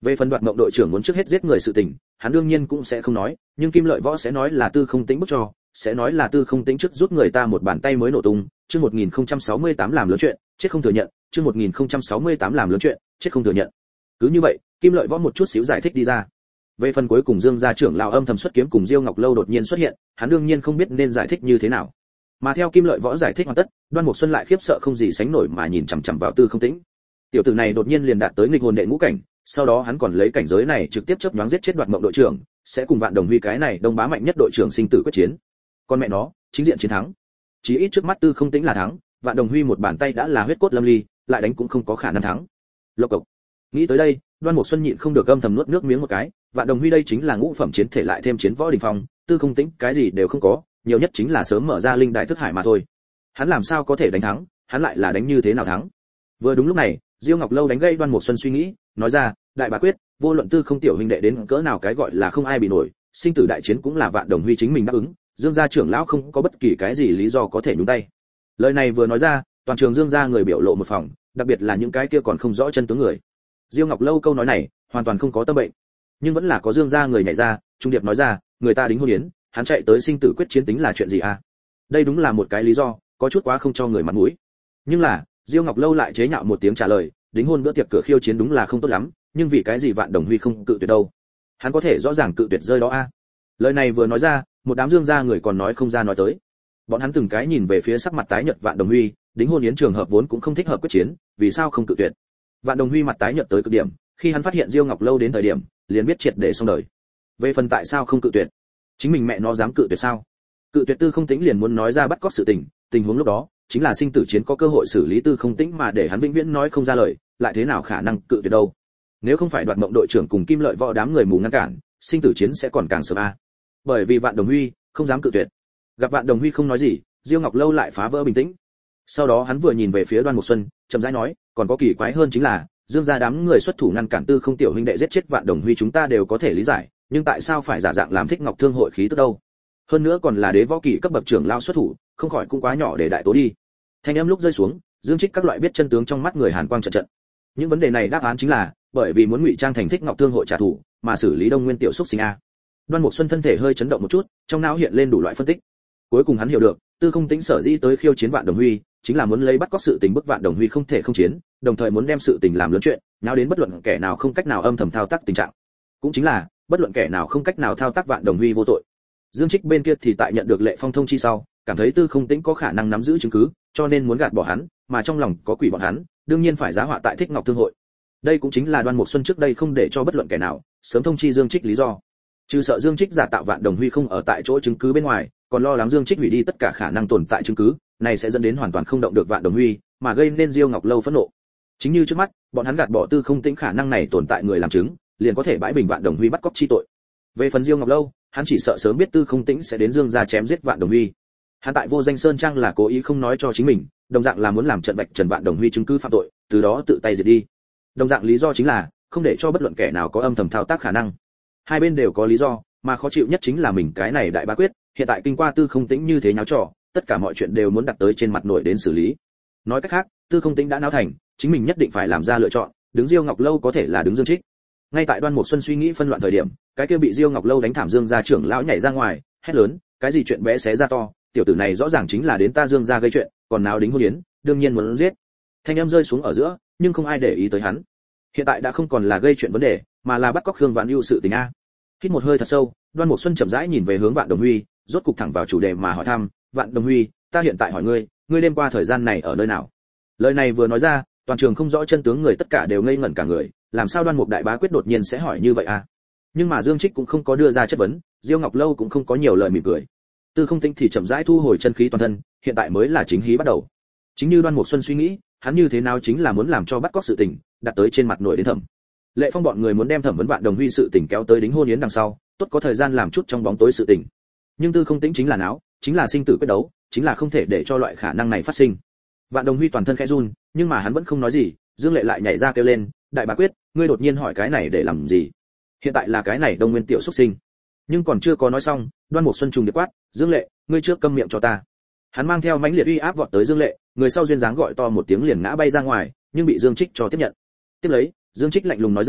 Về phần Đoạt Mộng đội trưởng muốn trước hết giết người sự tình, hắn đương nhiên cũng sẽ không nói, nhưng Kim Lợi Võ sẽ nói là Tư Không Tĩnh bức cho, sẽ nói là Tư Không Tĩnh trước rút người ta một bàn tay mới nổ tung. Chương một nghìn không trăm sáu mươi tám làm lớn chuyện, chết không thừa nhận. Chương một nghìn không trăm sáu mươi tám làm lớn chuyện, chết không thừa nhận. Cứ như vậy, Kim Lợi Võ một chút xíu giải thích đi ra. Về phần cuối cùng Dương gia trưởng lão âm thầm xuất kiếm cùng Diêu Ngọc Lâu đột nhiên xuất hiện, hắn đương nhiên không biết nên giải thích như thế nào. Mà theo Kim Lợi Võ giải thích hoàn tất, Đoan Mục Xuân lại khiếp sợ không gì sánh nổi mà nhìn chằm chằm vào Tư Không Tĩnh. Tiểu tử này đột nhiên liền đạt tới nghịch hồn đệ ngũ cảnh, sau đó hắn còn lấy cảnh giới này trực tiếp chớp nhoáng giết chết Đoạt Mộng đội trưởng, sẽ cùng Vạn Đồng Huy cái này đông bá mạnh nhất đội trưởng sinh tử quyết chiến. Con mẹ nó, chính diện chiến thắng. Chỉ ít trước mắt Tư Không Tĩnh là thắng, Vạn Đồng Huy một bàn tay đã là huyết cốt lâm ly, lại đánh cũng không có khả năng thắng. Lộc cộc. Nghĩ tới đây, Đoan Mục Xuân nhịn không được âm thầm nuốt nước miếng một cái, Vạn Đồng Huy đây chính là ngũ phẩm chiến thể lại thêm chiến võ đỉnh phong, Tư Không Tĩnh cái gì đều không có, nhiều nhất chính là sớm mở ra linh đại thức hải mà thôi. Hắn làm sao có thể đánh thắng, hắn lại là đánh như thế nào thắng? Vừa đúng lúc này, Diêu Ngọc Lâu đánh gây Đoan Mục Xuân suy nghĩ, nói ra, đại bá quyết, vô luận Tư Không tiểu huynh đệ đến cỡ nào cái gọi là không ai bị nổi, sinh tử đại chiến cũng là Vạn Đồng Huy chính mình đáp ứng, Dương gia trưởng lão không có bất kỳ cái gì lý do có thể nhúng tay. Lời này vừa nói ra, toàn trường Dương gia người biểu lộ một phòng, đặc biệt là những cái kia còn không rõ chân tướng người. Diêu Ngọc Lâu câu nói này, hoàn toàn không có tâm bệnh, nhưng vẫn là có Dương gia người nhảy ra, trung điệp nói ra, người ta đính hôn yến, hắn chạy tới sinh tử quyết chiến tính là chuyện gì à? Đây đúng là một cái lý do, có chút quá không cho người mặt mũi. Nhưng là, Diêu Ngọc Lâu lại chế nhạo một tiếng trả lời, đính hôn bữa tiệc cửa khiêu chiến đúng là không tốt lắm, nhưng vì cái gì Vạn Đồng Huy không cự tuyệt đâu? Hắn có thể rõ ràng cự tuyệt rơi đó a. À? Lời này vừa nói ra, một đám Dương gia người còn nói không ra nói tới. Bọn hắn từng cái nhìn về phía sắc mặt tái nhợt Vạn Đồng Huy, đính hôn yến trường hợp vốn cũng không thích hợp quyết chiến, vì sao không cự tuyệt? Vạn Đồng Huy mặt tái nhợt tới cực điểm, khi hắn phát hiện Diêu Ngọc Lâu đến thời điểm, liền biết triệt để xong đời. Về phần tại sao không cự tuyệt, chính mình mẹ nó dám cự tuyệt sao? Cự tuyệt Tư Không Tĩnh liền muốn nói ra bắt cóc sự tình, tình huống lúc đó chính là sinh tử chiến có cơ hội xử lý Tư Không Tĩnh mà để hắn vĩnh viễn nói không ra lời, lại thế nào khả năng cự tuyệt đâu? Nếu không phải Đoạt Mộng đội trưởng cùng Kim Lợi Võ đám người mù ngăn cản, sinh tử chiến sẽ còn càng sớm a. Bởi vì Vạn Đồng Huy không dám cự tuyệt. Gặp Vạn Đồng Huy không nói gì, Diêu Ngọc Lâu lại phá vỡ bình tĩnh. Sau đó hắn vừa nhìn về phía Đoan Mục Xuân, chậm rãi nói, còn có kỳ quái hơn chính là, Dương gia đám người xuất thủ ngăn cản Tư Không tiểu huynh đệ giết chết Vạn Đồng Huy chúng ta đều có thể lý giải, nhưng tại sao phải giả dạng làm Thích Ngọc Thương hội khí tức đâu? Hơn nữa còn là đế võ kỳ cấp bậc trưởng lao xuất thủ, không khỏi cũng quá nhỏ để đại tố đi. Thanh âm lúc rơi xuống, Dương Trích các loại biết chân tướng trong mắt người Hàn Quang trận trận. Những vấn đề này đáp án chính là, bởi vì muốn ngụy trang thành Thích Ngọc Thương hội trả thù, mà xử lý Đông Nguyên tiểu xúc sinh a. Đoan Mục Xuân thân thể hơi chấn động một chút, trong não hiện lên đủ loại phân tích. Cuối cùng hắn hiểu được, Tư Không Tĩnh sở dĩ tới khiêu chiến Vạn Đồng Huy, chính là muốn lấy bắt cóc sự tình bức Vạn Đồng Huy không thể không chiến, đồng thời muốn đem sự tình làm lớn chuyện, nháo đến bất luận kẻ nào không cách nào âm thầm thao tác tình trạng. Cũng chính là, bất luận kẻ nào không cách nào thao tác Vạn Đồng Huy vô tội. Dương Trích bên kia thì tại nhận được Lệ Phong thông chi sau, cảm thấy Tư Không Tĩnh có khả năng nắm giữ chứng cứ, cho nên muốn gạt bỏ hắn, mà trong lòng có quỷ bọn hắn, đương nhiên phải giá họa tại Thích Ngọc Thương hội. Đây cũng chính là Đoan Mục Xuân trước đây không để cho bất luận kẻ nào sớm thông chi Dương Trích lý do. Trừ sợ Dương Trích giả tạo Vạn Đồng Huy không ở tại chỗ chứng cứ bên ngoài, còn lo lắng Dương Trích hủy đi tất cả khả năng tồn tại chứng cứ, này sẽ dẫn đến hoàn toàn không động được Vạn Đồng Huy, mà gây nên Diêu Ngọc Lâu phẫn nộ. Chính như trước mắt, bọn hắn gạt bỏ Tư Không Tĩnh khả năng này tồn tại người làm chứng, liền có thể bãi bình Vạn Đồng Huy bắt cóc chi tội. Về phần Diêu Ngọc Lâu, hắn chỉ sợ sớm biết Tư Không Tĩnh sẽ đến Dương gia chém giết Vạn Đồng Huy. Hắn tại Vô Danh Sơn Trang là cố ý không nói cho chính mình, đồng dạng là muốn làm trận vạch trần Vạn Đồng Huy chứng cứ phạm tội, từ đó tự tay diệt đi. Đồng dạng lý do chính là không để cho bất luận kẻ nào có âm thầm thao tác khả năng. Hai bên đều có lý do, mà khó chịu nhất chính là mình cái này đại bá quyết, hiện tại kinh qua Tư Không Tĩnh như thế nháo trò, tất cả mọi chuyện đều muốn đặt tới trên mặt nổi đến xử lý. Nói cách khác, Tư Không Tĩnh đã náo thành, chính mình nhất định phải làm ra lựa chọn, đứng Diêu Ngọc Lâu có thể là đứng Dương Trích. Ngay tại Đoan Mục Xuân suy nghĩ phân loạn thời điểm, cái kia bị Diêu Ngọc Lâu đánh thảm Dương gia trưởng lão nhảy ra ngoài, hét lớn, cái gì chuyện bé xé ra to, tiểu tử này rõ ràng chính là đến ta Dương gia gây chuyện, còn nào đính hôn yến, đương nhiên muốn giết. Thanh âm rơi xuống ở giữa, nhưng không ai để ý tới hắn. Hiện tại đã không còn là gây chuyện vấn đề, mà là bắt cóc Khương Vạn Ưu sự tình a. Hít một hơi thật sâu, Đoan Mục Xuân chậm rãi nhìn về hướng Vạn Đồng Huy, rốt cục thẳng vào chủ đề mà hỏi thăm, "Vạn Đồng Huy, ta hiện tại hỏi ngươi, ngươi đêm qua thời gian này ở nơi nào?" Lời này vừa nói ra, toàn trường không rõ chân tướng người tất cả đều ngây ngẩn cả người, làm sao Đoan Mục đại bá quyết đột nhiên sẽ hỏi như vậy a? Nhưng mà Dương Trích cũng không có đưa ra chất vấn, Diêu Ngọc Lâu cũng không có nhiều lời mỉm cười. Tư Không Tĩnh thì chậm rãi thu hồi chân khí toàn thân, hiện tại mới là chính hí bắt đầu. Chính như Đoan Mục Xuân suy nghĩ, hắn như thế nào chính là muốn làm cho bắt cóc sự tình đặt tới trên mặt nổi đến thẩm. Lệ Phong bọn người muốn đem thẩm vấn Vạn Đồng Huy sự tình kéo tới đính hôn yến đằng sau, tốt có thời gian làm chút trong bóng tối sự tình. Nhưng Tư Không Tĩnh chính là náo, chính là sinh tử quyết đấu, chính là không thể để cho loại khả năng này phát sinh. Vạn Đồng Huy toàn thân khẽ run, nhưng mà hắn vẫn không nói gì, Dương Lệ lại nhảy ra kêu lên, "Đại bá quyết, ngươi đột nhiên hỏi cái này để làm gì? Hiện tại là cái này Đông Nguyên tiểu xuất sinh." Nhưng còn chưa có nói xong, Đoan Mục Xuân trùng điệp quát, "Dương Lệ, ngươi trước câm miệng cho ta." Hắn mang theo mãnh liệt uy áp vọt tới Dương Lệ, người sau duyên dáng gọi to một tiếng liền ngã bay ra ngoài, nhưng bị Dương Trích cho tiếp nhận. Tiếp lấy, Dương Trích lạnh lùng nói ra,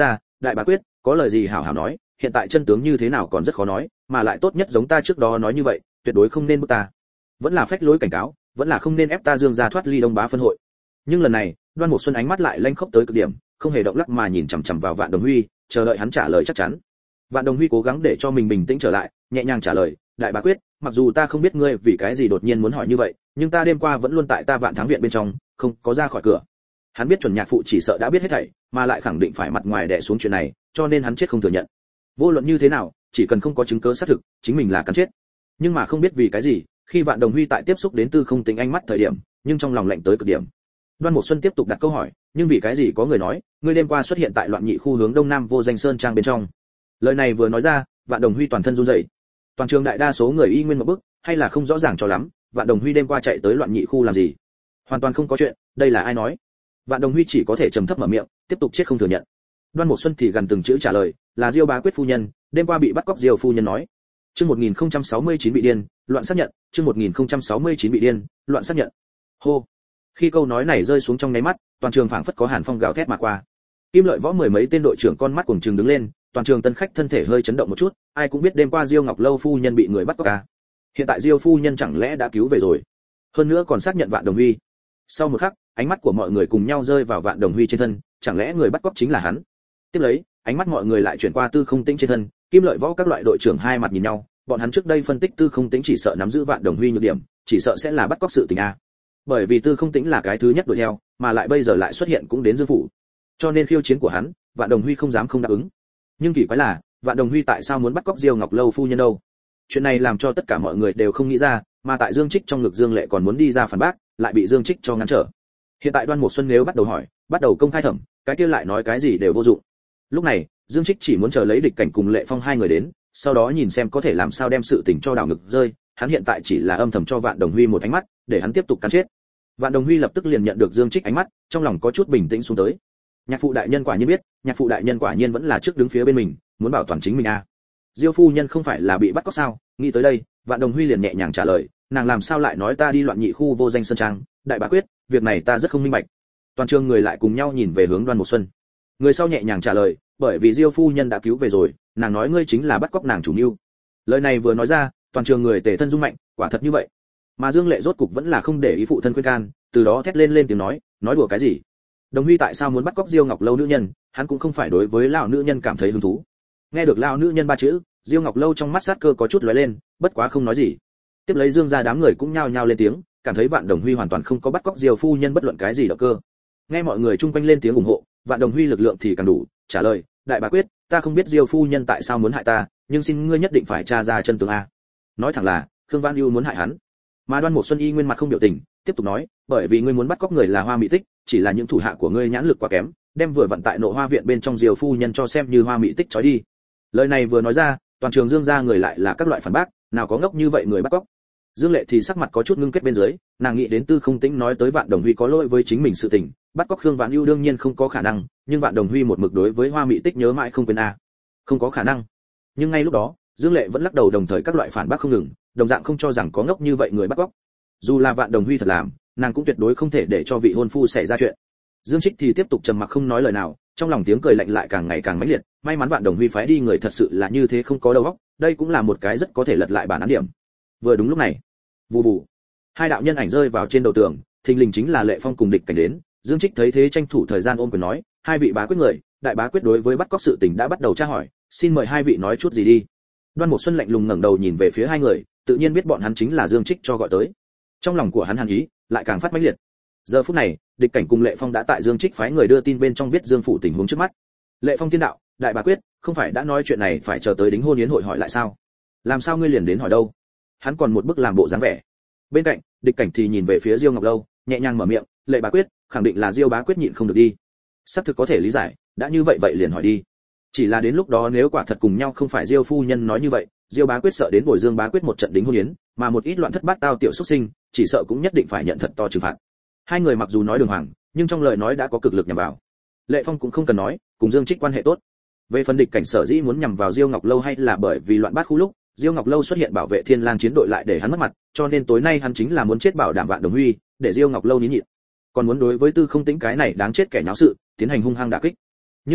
đại bá quyết, có lời gì hảo hảo nói, hiện tại chân tướng như thế nào còn rất khó nói, mà lại tốt nhất giống ta trước đó nói như vậy, tuyệt đối không nên bức ta. Vẫn là phách lối cảnh cáo, vẫn là không nên ép ta Dương gia thoát ly Đông Bá phân hội. Nhưng lần này, Đoan Mục Xuân ánh mắt lại lanh khốc tới cực điểm, không hề động lắc mà nhìn chằm chằm vào Vạn Đồng Huy, chờ đợi hắn trả lời chắc chắn. Vạn Đồng Huy cố gắng để cho mình bình tĩnh trở lại, nhẹ nhàng trả lời, đại bá quyết, mặc dù ta không biết ngươi vì cái gì đột nhiên muốn hỏi như vậy, nhưng ta đêm qua vẫn luôn tại ta Vạn Thắng viện bên trong, không có ra khỏi cửa. Hắn biết chuẩn nhạc phụ chỉ sợ đã biết hết thảy, mà lại khẳng định phải mặt ngoài đè xuống chuyện này, cho nên hắn chết không thừa nhận. Vô luận như thế nào, chỉ cần không có chứng cứ xác thực, chính mình là cắn chết. Nhưng mà không biết vì cái gì, khi Vạn Đồng Huy tại tiếp xúc đến Tư Không Tính ánh mắt thời điểm, nhưng trong lòng lạnh tới cực điểm. Đoan Mục Xuân tiếp tục đặt câu hỏi, nhưng vì cái gì có người nói, ngươi đêm qua xuất hiện tại Loạn Nhị khu hướng đông nam Vô Danh Sơn trang bên trong. Lời này vừa nói ra, Vạn Đồng Huy toàn thân run rẩy. Toàn trường đại đa số người y nguyên một bức, hay là không rõ ràng cho lắm, Vạn Đồng Huy đêm qua chạy tới Loạn Nhị khu làm gì? Hoàn toàn không có chuyện, đây là ai nói? Vạn Đồng Huy chỉ có thể trầm thấp mở miệng, tiếp tục chết không thừa nhận. Đoan Mục Xuân thì gần từng chữ trả lời, là Diêu Bá Quyết phu nhân, đêm qua bị bắt cóc Diêu phu nhân nói. Chương một nghìn không trăm sáu mươi chín bị điên, loạn xác nhận, chương một nghìn không trăm sáu mươi chín bị điên, loạn xác nhận. Hô. Khi câu nói này rơi xuống trong nháy mắt, toàn trường phảng phất có hàn phong gào thét mà qua. Kim Lợi Võ mười mấy tên đội trưởng con mắt cuồng trừng đứng lên, toàn trường tân khách thân thể hơi chấn động một chút, ai cũng biết đêm qua Diêu Ngọc Lâu phu nhân bị người bắt cóc à. Hiện tại Diêu phu nhân chẳng lẽ đã cứu về rồi? Hơn nữa còn xác nhận Vạn Đồng Huy. Sau một khắc, ánh mắt của mọi người cùng nhau rơi vào Vạn Đồng Huy trên thân, chẳng lẽ người bắt cóc chính là hắn? Tiếp lấy, ánh mắt mọi người lại chuyển qua Tư Không Tĩnh trên thân, Kim Lợi Võ các loại đội trưởng hai mặt nhìn nhau, bọn hắn trước đây phân tích Tư Không Tĩnh chỉ sợ nắm giữ Vạn Đồng Huy nhược điểm, chỉ sợ sẽ là bắt cóc sự tình a. Bởi vì Tư Không Tĩnh là cái thứ nhất đuổi theo, mà lại bây giờ lại xuất hiện cũng đến Dương phủ. Cho nên khiêu chiến của hắn, Vạn Đồng Huy không dám không đáp ứng. Nhưng kỳ quái là, Vạn Đồng Huy tại sao muốn bắt cóc Diêu Ngọc Lâu phu nhân đâu? Chuyện này làm cho tất cả mọi người đều không nghĩ ra, mà tại Dương Trích trong ngực Dương Lệ còn muốn đi ra phản bác, lại bị Dương Trích cho ngăn trở. Hiện tại Đoan Mục Xuân nếu bắt đầu hỏi, bắt đầu công khai thẩm, cái kia lại nói cái gì đều vô dụng. Lúc này, Dương Trích chỉ muốn chờ lấy Địch Cảnh cùng Lệ Phong hai người đến, sau đó nhìn xem có thể làm sao đem sự tình cho đảo ngực rơi, hắn hiện tại chỉ là âm thầm cho Vạn Đồng Huy một ánh mắt, để hắn tiếp tục cắn chết. Vạn Đồng Huy lập tức liền nhận được Dương Trích ánh mắt, trong lòng có chút bình tĩnh xuống tới. Nhạc phụ đại nhân quả nhiên biết, nhạc phụ đại nhân quả nhiên vẫn là trước đứng phía bên mình, muốn bảo toàn chính mình a. À. Diêu phu nhân không phải là bị bắt cóc sao? Nghĩ tới đây, Vạn Đồng Huy liền nhẹ nhàng trả lời, nàng làm sao lại nói ta đi Loạn Nhị khu Vô Danh sơn trang, đại bá quyết, việc này ta rất không minh bạch. Toàn trường người lại cùng nhau nhìn về hướng Đoan Mục Xuân. Người sau nhẹ nhàng trả lời, bởi vì Diêu phu nhân đã cứu về rồi, nàng nói ngươi chính là bắt cóc nàng chủ mưu. Lời này vừa nói ra, toàn trường người tề thân rung mạnh, quả thật như vậy. Mà Dương Lệ rốt cục vẫn là không để ý phụ thân khuyên can, từ đó thét lên lên tiếng nói, nói đùa cái gì? Đồng Huy tại sao muốn bắt cóc Diêu Ngọc Lâu nữ nhân, hắn cũng không phải đối với lão nữ nhân cảm thấy hứng thú. Nghe được lão nữ nhân ba chữ, Diêu Ngọc Lâu trong mắt sát cơ có chút lóe lên, bất quá không nói gì. Tiếp lấy Dương gia đám người cũng nhao nhao lên tiếng, cảm thấy Vạn Đồng Huy hoàn toàn không có bắt cóc Diêu phu nhân bất luận cái gì động cơ. Nghe mọi người chung quanh lên tiếng ủng hộ, Vạn Đồng Huy lực lượng thì càng đủ, trả lời, đại bá quyết, ta không biết Diêu phu nhân tại sao muốn hại ta, nhưng xin ngươi nhất định phải tra ra chân tướng a. Nói thẳng là, Khương Văn Ưu muốn hại hắn. Mà Đoan Mục Xuân y nguyên mặt không biểu tình, tiếp tục nói, bởi vì ngươi muốn bắt cóc người là Hoa Mỹ Tích, chỉ là những thủ hạ của ngươi nhãn lực quá kém, đem vừa vận tại Nộ Hoa viện bên trong Diêu phu nhân cho xem như Hoa Mỹ Tích trói đi. Lời này vừa nói ra, toàn trường Dương gia người lại là các loại phản bác, nào có ngốc như vậy người bắt cóc. Dương Lệ thì sắc mặt có chút ngưng kết bên dưới, nàng nghĩ đến Tư Không Tĩnh nói tới Vạn Đồng Huy có lỗi với chính mình sự tình, bắt cóc Khương Vạn Ưu đương nhiên không có khả năng, nhưng Vạn Đồng Huy một mực đối với Hoa Mỹ Tích nhớ mãi không quên a. Không có khả năng. Nhưng ngay lúc đó, Dương Lệ vẫn lắc đầu đồng thời các loại phản bác không ngừng, đồng dạng không cho rằng có ngốc như vậy người bắt cóc. Dù là Vạn Đồng Huy thật làm, nàng cũng tuyệt đối không thể để cho vị hôn phu xảy ra chuyện. Dương Trích thì tiếp tục trầm mặc không nói lời nào, trong lòng tiếng cười lạnh lại càng ngày càng mãnh liệt, may mắn Vạn Đồng Huy phái đi người thật sự là như thế không có đầu óc, đây cũng là một cái rất có thể lật lại bản án điểm. Vừa đúng lúc này, vù vù, hai đạo nhân ảnh rơi vào trên đầu tường, thình lình chính là Lệ Phong cùng Địch Cảnh đến. Dương Trích thấy thế tranh thủ thời gian ôm quyền nói, hai vị bá quyết người, đại bá quyết đối với bắt cóc sự tình đã bắt đầu tra hỏi, xin mời hai vị nói chút gì đi. Đoan Mục Xuân lạnh lùng ngẩng đầu nhìn về phía hai người, tự nhiên biết bọn hắn chính là Dương Trích cho gọi tới. Trong lòng của hắn hàn ý lại càng phát mãnh liệt. Giờ phút này, Địch Cảnh cùng Lệ Phong đã tại Dương Trích phái người đưa tin bên trong biết Dương phủ tình huống trước mắt. Lệ Phong tiên đạo, đại bá quyết, không phải đã nói chuyện này phải chờ tới đính hôn yến hội hỏi lại sao? Làm sao ngươi liền đến hỏi đâu? Hắn còn một bức làm bộ dáng vẻ. Bên cạnh, Địch Cảnh thì nhìn về phía Diêu Ngọc Lâu, nhẹ nhàng mở miệng, Lệ bá quyết, khẳng định là Diêu bá quyết nhịn không được đi. Sắp thực có thể lý giải, đã như vậy vậy liền hỏi đi. Chỉ là đến lúc đó nếu quả thật cùng nhau không phải Diêu phu nhân nói như vậy, Diêu bá quyết sợ đến bồi Dương bá quyết một trận đính hôn yến, mà một ít loạn thất bát tao tiểu xuất sinh, chỉ sợ cũng nhất định phải nhận thật to trừng phạt. Hai người mặc dù nói đường hoàng, nhưng trong lời nói đã có cực lực nhằm vào. Lệ Phong cũng không cần nói, cùng Dương Trích quan hệ tốt. Về phần Địch Cảnh sở dĩ muốn nhằm vào Diêu Ngọc Lâu hay là bởi vì loạn bát khu lúc, Diêu Ngọc Lâu xuất hiện bảo vệ Thiên Lang chiến đội lại để hắn mất mặt, cho nên tối nay hắn chính là muốn chết bảo đảm Vạn Đồng Huy, để Diêu Ngọc Lâu nín nhịn. Còn muốn đối với Tư Không Tĩnh cái này đáng chết kẻ nháo sự, tiến hành hung hăng đả kích. Nhưng mà,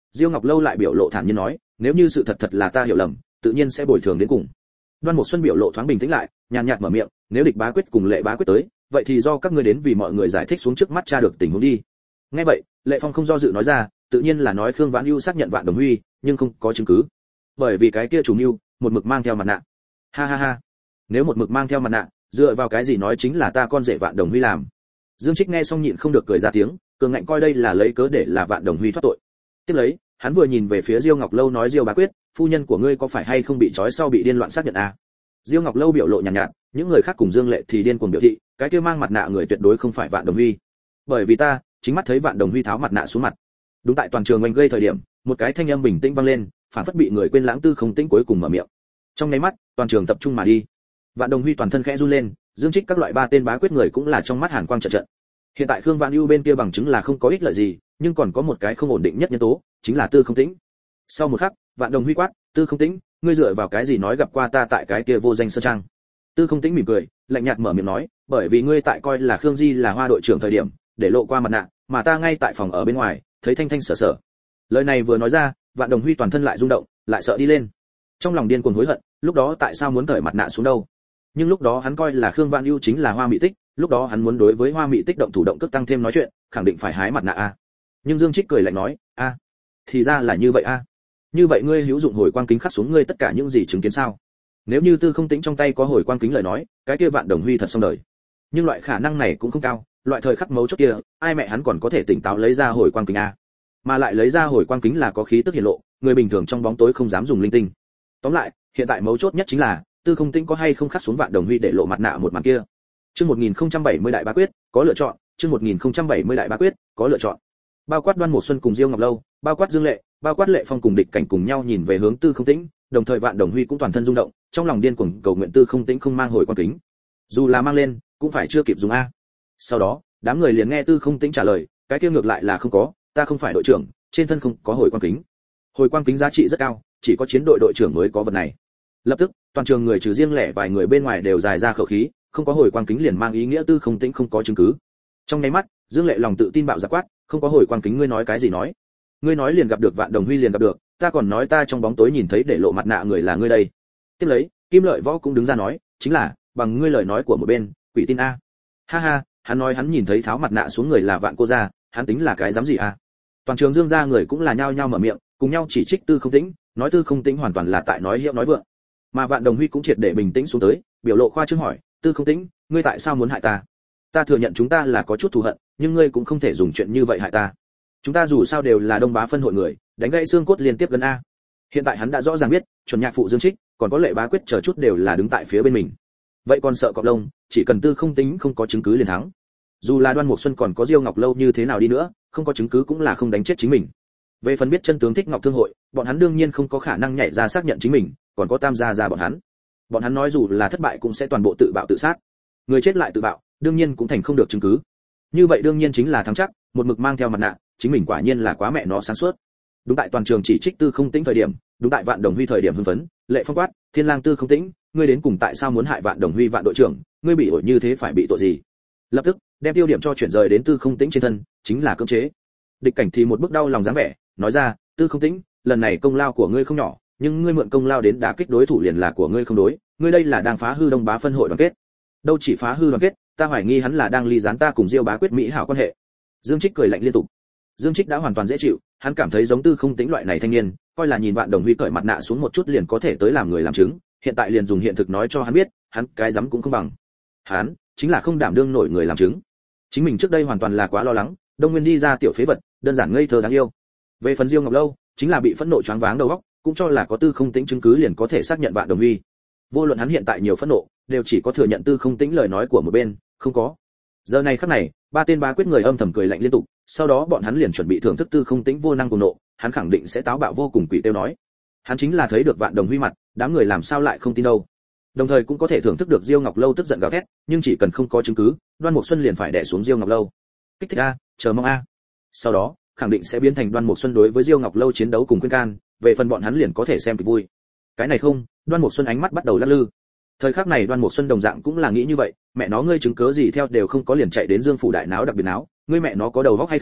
Diêu Ngọc Lâu lại biểu lộ thản nhiên nói, nếu như sự thật thật là ta hiểu lầm, tự nhiên sẽ bồi thường đến cùng. Đoan Mục Xuân biểu lộ thoáng bình tĩnh lại, nhàn nhạt mở miệng, nếu Địch Bá Quyết cùng Lệ Bá Quyết tới, vậy thì do các ngươi đến vì mọi người giải thích xuống trước mắt tra được tình huống đi. Nghe vậy, Lệ Phong không do dự nói ra, tự nhiên là nói Khương Vãn Ưu xác nhận Vạn Đồng Huy, nhưng không có chứng cứ. Bởi vì cái kia chủ mưu, một mực mang theo mặt nạ. Ha ha ha. Nếu một mực mang theo mặt nạ, dựa vào cái gì nói chính là ta con rể Vạn Đồng Huy làm? Dương Trích nghe xong nhịn không được cười ra tiếng, cường ngạnh coi đây là lấy cớ để là Vạn Đồng Huy thoát tội. Tiếp lấy, hắn vừa nhìn về phía Diêu Ngọc Lâu nói, Diêu Bá Quyết, phu nhân của ngươi có phải hay không bị trói sau bị điên loạn xác nhận à? Diêu Ngọc Lâu biểu lộ nhàn nhạt, nhạt, những người khác cùng Dương Lệ thì điên cuồng biểu thị, cái kia mang mặt nạ người tuyệt đối không phải Vạn Đồng Huy. Bởi vì ta, chính mắt thấy Vạn Đồng Huy tháo mặt nạ xuống mặt. Đúng tại toàn trường oanh gây thời điểm, một cái thanh âm bình tĩnh vang lên, phản phất bị người quên lãng Tư Không Tĩnh cuối cùng mở miệng. Trong nháy mắt, toàn trường tập trung mà đi. Vạn Đồng Huy toàn thân khẽ run lên, Dương Trích các loại ba tên bá quyết người cũng là trong mắt hàn quang trận trận. Hiện tại Khương Vãn Ưu bên kia bằng chứng là không có ích lợi gì, nhưng còn có một cái không ổn định nhất nhân tố, chính là Tư Không Tĩnh. Sau một khắc, Vạn Đồng Huy quát, Tư Không Tĩnh, ngươi dựa vào cái gì nói gặp qua ta tại cái kia vô danh sơn trang? Tư Không Tĩnh mỉm cười, lạnh nhạt mở miệng nói, bởi vì ngươi tại coi là Khương Di là Hoa đội trưởng thời điểm, để lộ qua mặt nạ, mà ta ngay tại phòng ở bên ngoài, thấy thanh thanh sở sở. Lời này vừa nói ra, Vạn Đồng Huy toàn thân lại rung động, lại sợ đi lên. Trong lòng điên cuồng hối hận, lúc đó tại sao muốn cởi mặt nạ xuống đâu? Nhưng lúc đó hắn coi là Khương Vãn Ưu chính là Hoa Mị Tích, lúc đó hắn muốn đối với Hoa Mị Tích động thủ động cước tăng thêm nói chuyện, khẳng định phải hái mặt nạ a. Nhưng Dương Trích cười lạnh nói, a, thì ra là như vậy a. Như vậy ngươi hữu dụng hồi quang kính khắc xuống ngươi tất cả những gì chứng kiến sao? Nếu như Tư Không Tĩnh trong tay có hồi quang kính lời nói, cái kia Vạn Đồng Huy thật xong đời. Nhưng loại khả năng này cũng không cao, loại thời khắc mấu chốt kia, ai mẹ hắn còn có thể tỉnh táo lấy ra hồi quang kính a? Mà lại lấy ra hồi quang kính là có khí tức hiển lộ, người bình thường trong bóng tối không dám dùng linh tinh. Tóm lại, hiện tại mấu chốt nhất chính là Tư Không Tĩnh có hay không khắc xuống Vạn Đồng Huy để lộ mặt nạ một màn kia. Chương một nghìn không trăm bảy mươi đại bá quyết, có lựa chọn, chương một nghìn không trăm bảy mươi đại bá quyết, có lựa chọn. Bao quát Đoan Mục Xuân cùng Diêu Ngọc Lâu, bao quát Dương Lệ, bao quát Lệ Phong cùng Địch Cảnh cùng nhau nhìn về hướng Tư Không Tĩnh, đồng thời Vạn Đồng Huy cũng toàn thân rung động, trong lòng điên cuồng cầu nguyện Tư Không Tĩnh không mang hồi quang kính. Dù là mang lên, cũng phải chưa kịp dùng a. Sau đó, đám người liền nghe Tư Không Tĩnh trả lời, cái kia ngược lại là không có, ta không phải đội trưởng, trên thân không có hồi quang kính. Hồi quang kính giá trị rất cao, chỉ có chiến đội đội trưởng mới có vật này. Lập tức, toàn trường người trừ riêng lẻ vài người bên ngoài đều dài ra khẩu khí, không có hồi quang kính liền mang ý nghĩa Tư Không Tĩnh không có chứng cứ. Trong nháy mắt, Dương Lệ lòng tự tin bạo giặc quát, không có hồi quang kính ngươi nói cái gì nói? Ngươi nói liền gặp được Vạn Đồng Huy liền gặp được, ta còn nói ta trong bóng tối nhìn thấy để lộ mặt nạ người là ngươi đây. Tiếp lấy, Kim Lợi Võ cũng đứng ra nói, chính là, bằng ngươi lời nói của một bên, quỷ tin a. Ha ha, hắn nói hắn nhìn thấy tháo mặt nạ xuống người là Vạn cô gia, hắn tính là cái dám gì a? Toàn trường Dương gia người cũng là nhao nhao mở miệng, cùng nhau chỉ trích Tư Không Tĩnh, nói Tư Không Tĩnh hoàn toàn là tại nói hiệu nói vượng. Mà Vạn Đồng Huy cũng triệt để bình tĩnh xuống tới, biểu lộ khoa trương hỏi, Tư Không Tĩnh, ngươi tại sao muốn hại ta? Ta thừa nhận chúng ta là có chút thù hận, nhưng ngươi cũng không thể dùng chuyện như vậy hại ta. Chúng ta dù sao đều là Đông Bá phân hội người, đánh gãy xương cốt liên tiếp gần a. Hiện tại hắn đã rõ ràng biết, chuẩn nhạc phụ Dương Trích, còn có Lệ Bá Quyết chờ chút đều là đứng tại phía bên mình. Vậy còn sợ cọp lông, chỉ cần Tư Không Tĩnh không có chứng cứ liền thắng. Dù là Đoan Mục Xuân còn có Diêu Ngọc Lâu như thế nào đi nữa, không có chứng cứ cũng là không đánh chết chính mình. Về phần biết chân tướng Thích Ngọc Thương hội, bọn hắn đương nhiên không có khả năng nhảy ra xác nhận chính mình, còn có Tam gia gia bọn hắn. Bọn hắn nói dù là thất bại cũng sẽ toàn bộ tự bạo tự sát. Người chết lại tự bạo, đương nhiên cũng thành không được chứng cứ. Như vậy đương nhiên chính là thắng chắc, một mực mang theo mặt nạ, chính mình quả nhiên là quá mẹ nó sáng suốt. Đúng tại toàn trường chỉ trích Tư Không Tĩnh thời điểm, đúng tại Vạn Đồng Huy thời điểm hưng phấn, Lệ Phong quát, Thiên Lang Tư Không Tĩnh, ngươi đến cùng tại sao muốn hại Vạn Đồng Huy Vạn đội trưởng, ngươi bị ổi như thế phải bị tội gì? Lập tức, đem tiêu điểm cho chuyển rời đến Tư Không Tĩnh trên thân, chính là cưỡng chế. Địch Cảnh thì một bước đau lòng dáng vẻ, nói ra, Tư Không Tĩnh, lần này công lao của ngươi không nhỏ, nhưng ngươi mượn công lao đến đả kích đối thủ liền là của ngươi không đối, ngươi đây là đang phá hư Đông Bá phân hội đoàn kết. Đâu chỉ phá hư đoàn kết, ta hoài nghi hắn là đang ly gián ta cùng Diêu Bá Quyết mỹ hảo quan hệ. Dương Trích cười lạnh liên tục. Dương Trích đã hoàn toàn dễ chịu, hắn cảm thấy giống Tư Không Tĩnh loại này thanh niên, coi là nhìn Vạn Đồng Huy cởi mặt nạ xuống một chút liền có thể tới làm người làm chứng, hiện tại liền dùng hiện thực nói cho hắn biết, hắn cái dám cũng không bằng. Hắn chính là không đảm đương nổi người làm chứng. Chính mình trước đây hoàn toàn là quá lo lắng, Đông Nguyên đi ra tiểu phế vật, đơn giản ngây thơ đáng yêu. Về phần Diêu Ngọc Lâu, chính là bị phẫn nộ choáng váng đầu óc, cũng cho là có Tư Không Tĩnh chứng cứ liền có thể xác nhận Vạn Đồng Huy. Vô luận hắn hiện tại nhiều phẫn nộ, đều chỉ có thừa nhận Tư Không Tĩnh lời nói của một bên, không có. Giờ này khắc này, ba tên bá quyết người âm thầm cười lạnh liên tục, sau đó bọn hắn liền chuẩn bị thưởng thức Tư Không Tĩnh vô năng cùng nộ, hắn khẳng định sẽ táo bạo vô cùng quỷ tiêu nói. Hắn chính là thấy được Vạn Đồng Huy mặt, đám người làm sao lại không tin đâu. Đồng thời cũng có thể thưởng thức được Diêu Ngọc Lâu tức giận gào thét, nhưng chỉ cần không có chứng cứ, Đoan Mục Xuân liền phải đè xuống Diêu Ngọc Lâu. Kích thích a, chờ mong a. Sau đó, khẳng định sẽ biến thành Đoan Mục Xuân đối với Diêu Ngọc Lâu chiến đấu cùng khuyên can, về phần bọn hắn liền có thể xem kịch vui. Cái này không, Đoan Mục Xuân ánh mắt bắt đầu lắc lư. Thời khắc này Đoan Mục Xuân đồng dạng cũng là nghĩ như vậy, mẹ nó ngươi chứng cứ gì theo đều không có liền chạy đến Dương phủ đại náo đặc biệt náo, ngươi mẹ nó có đầu óc hay không,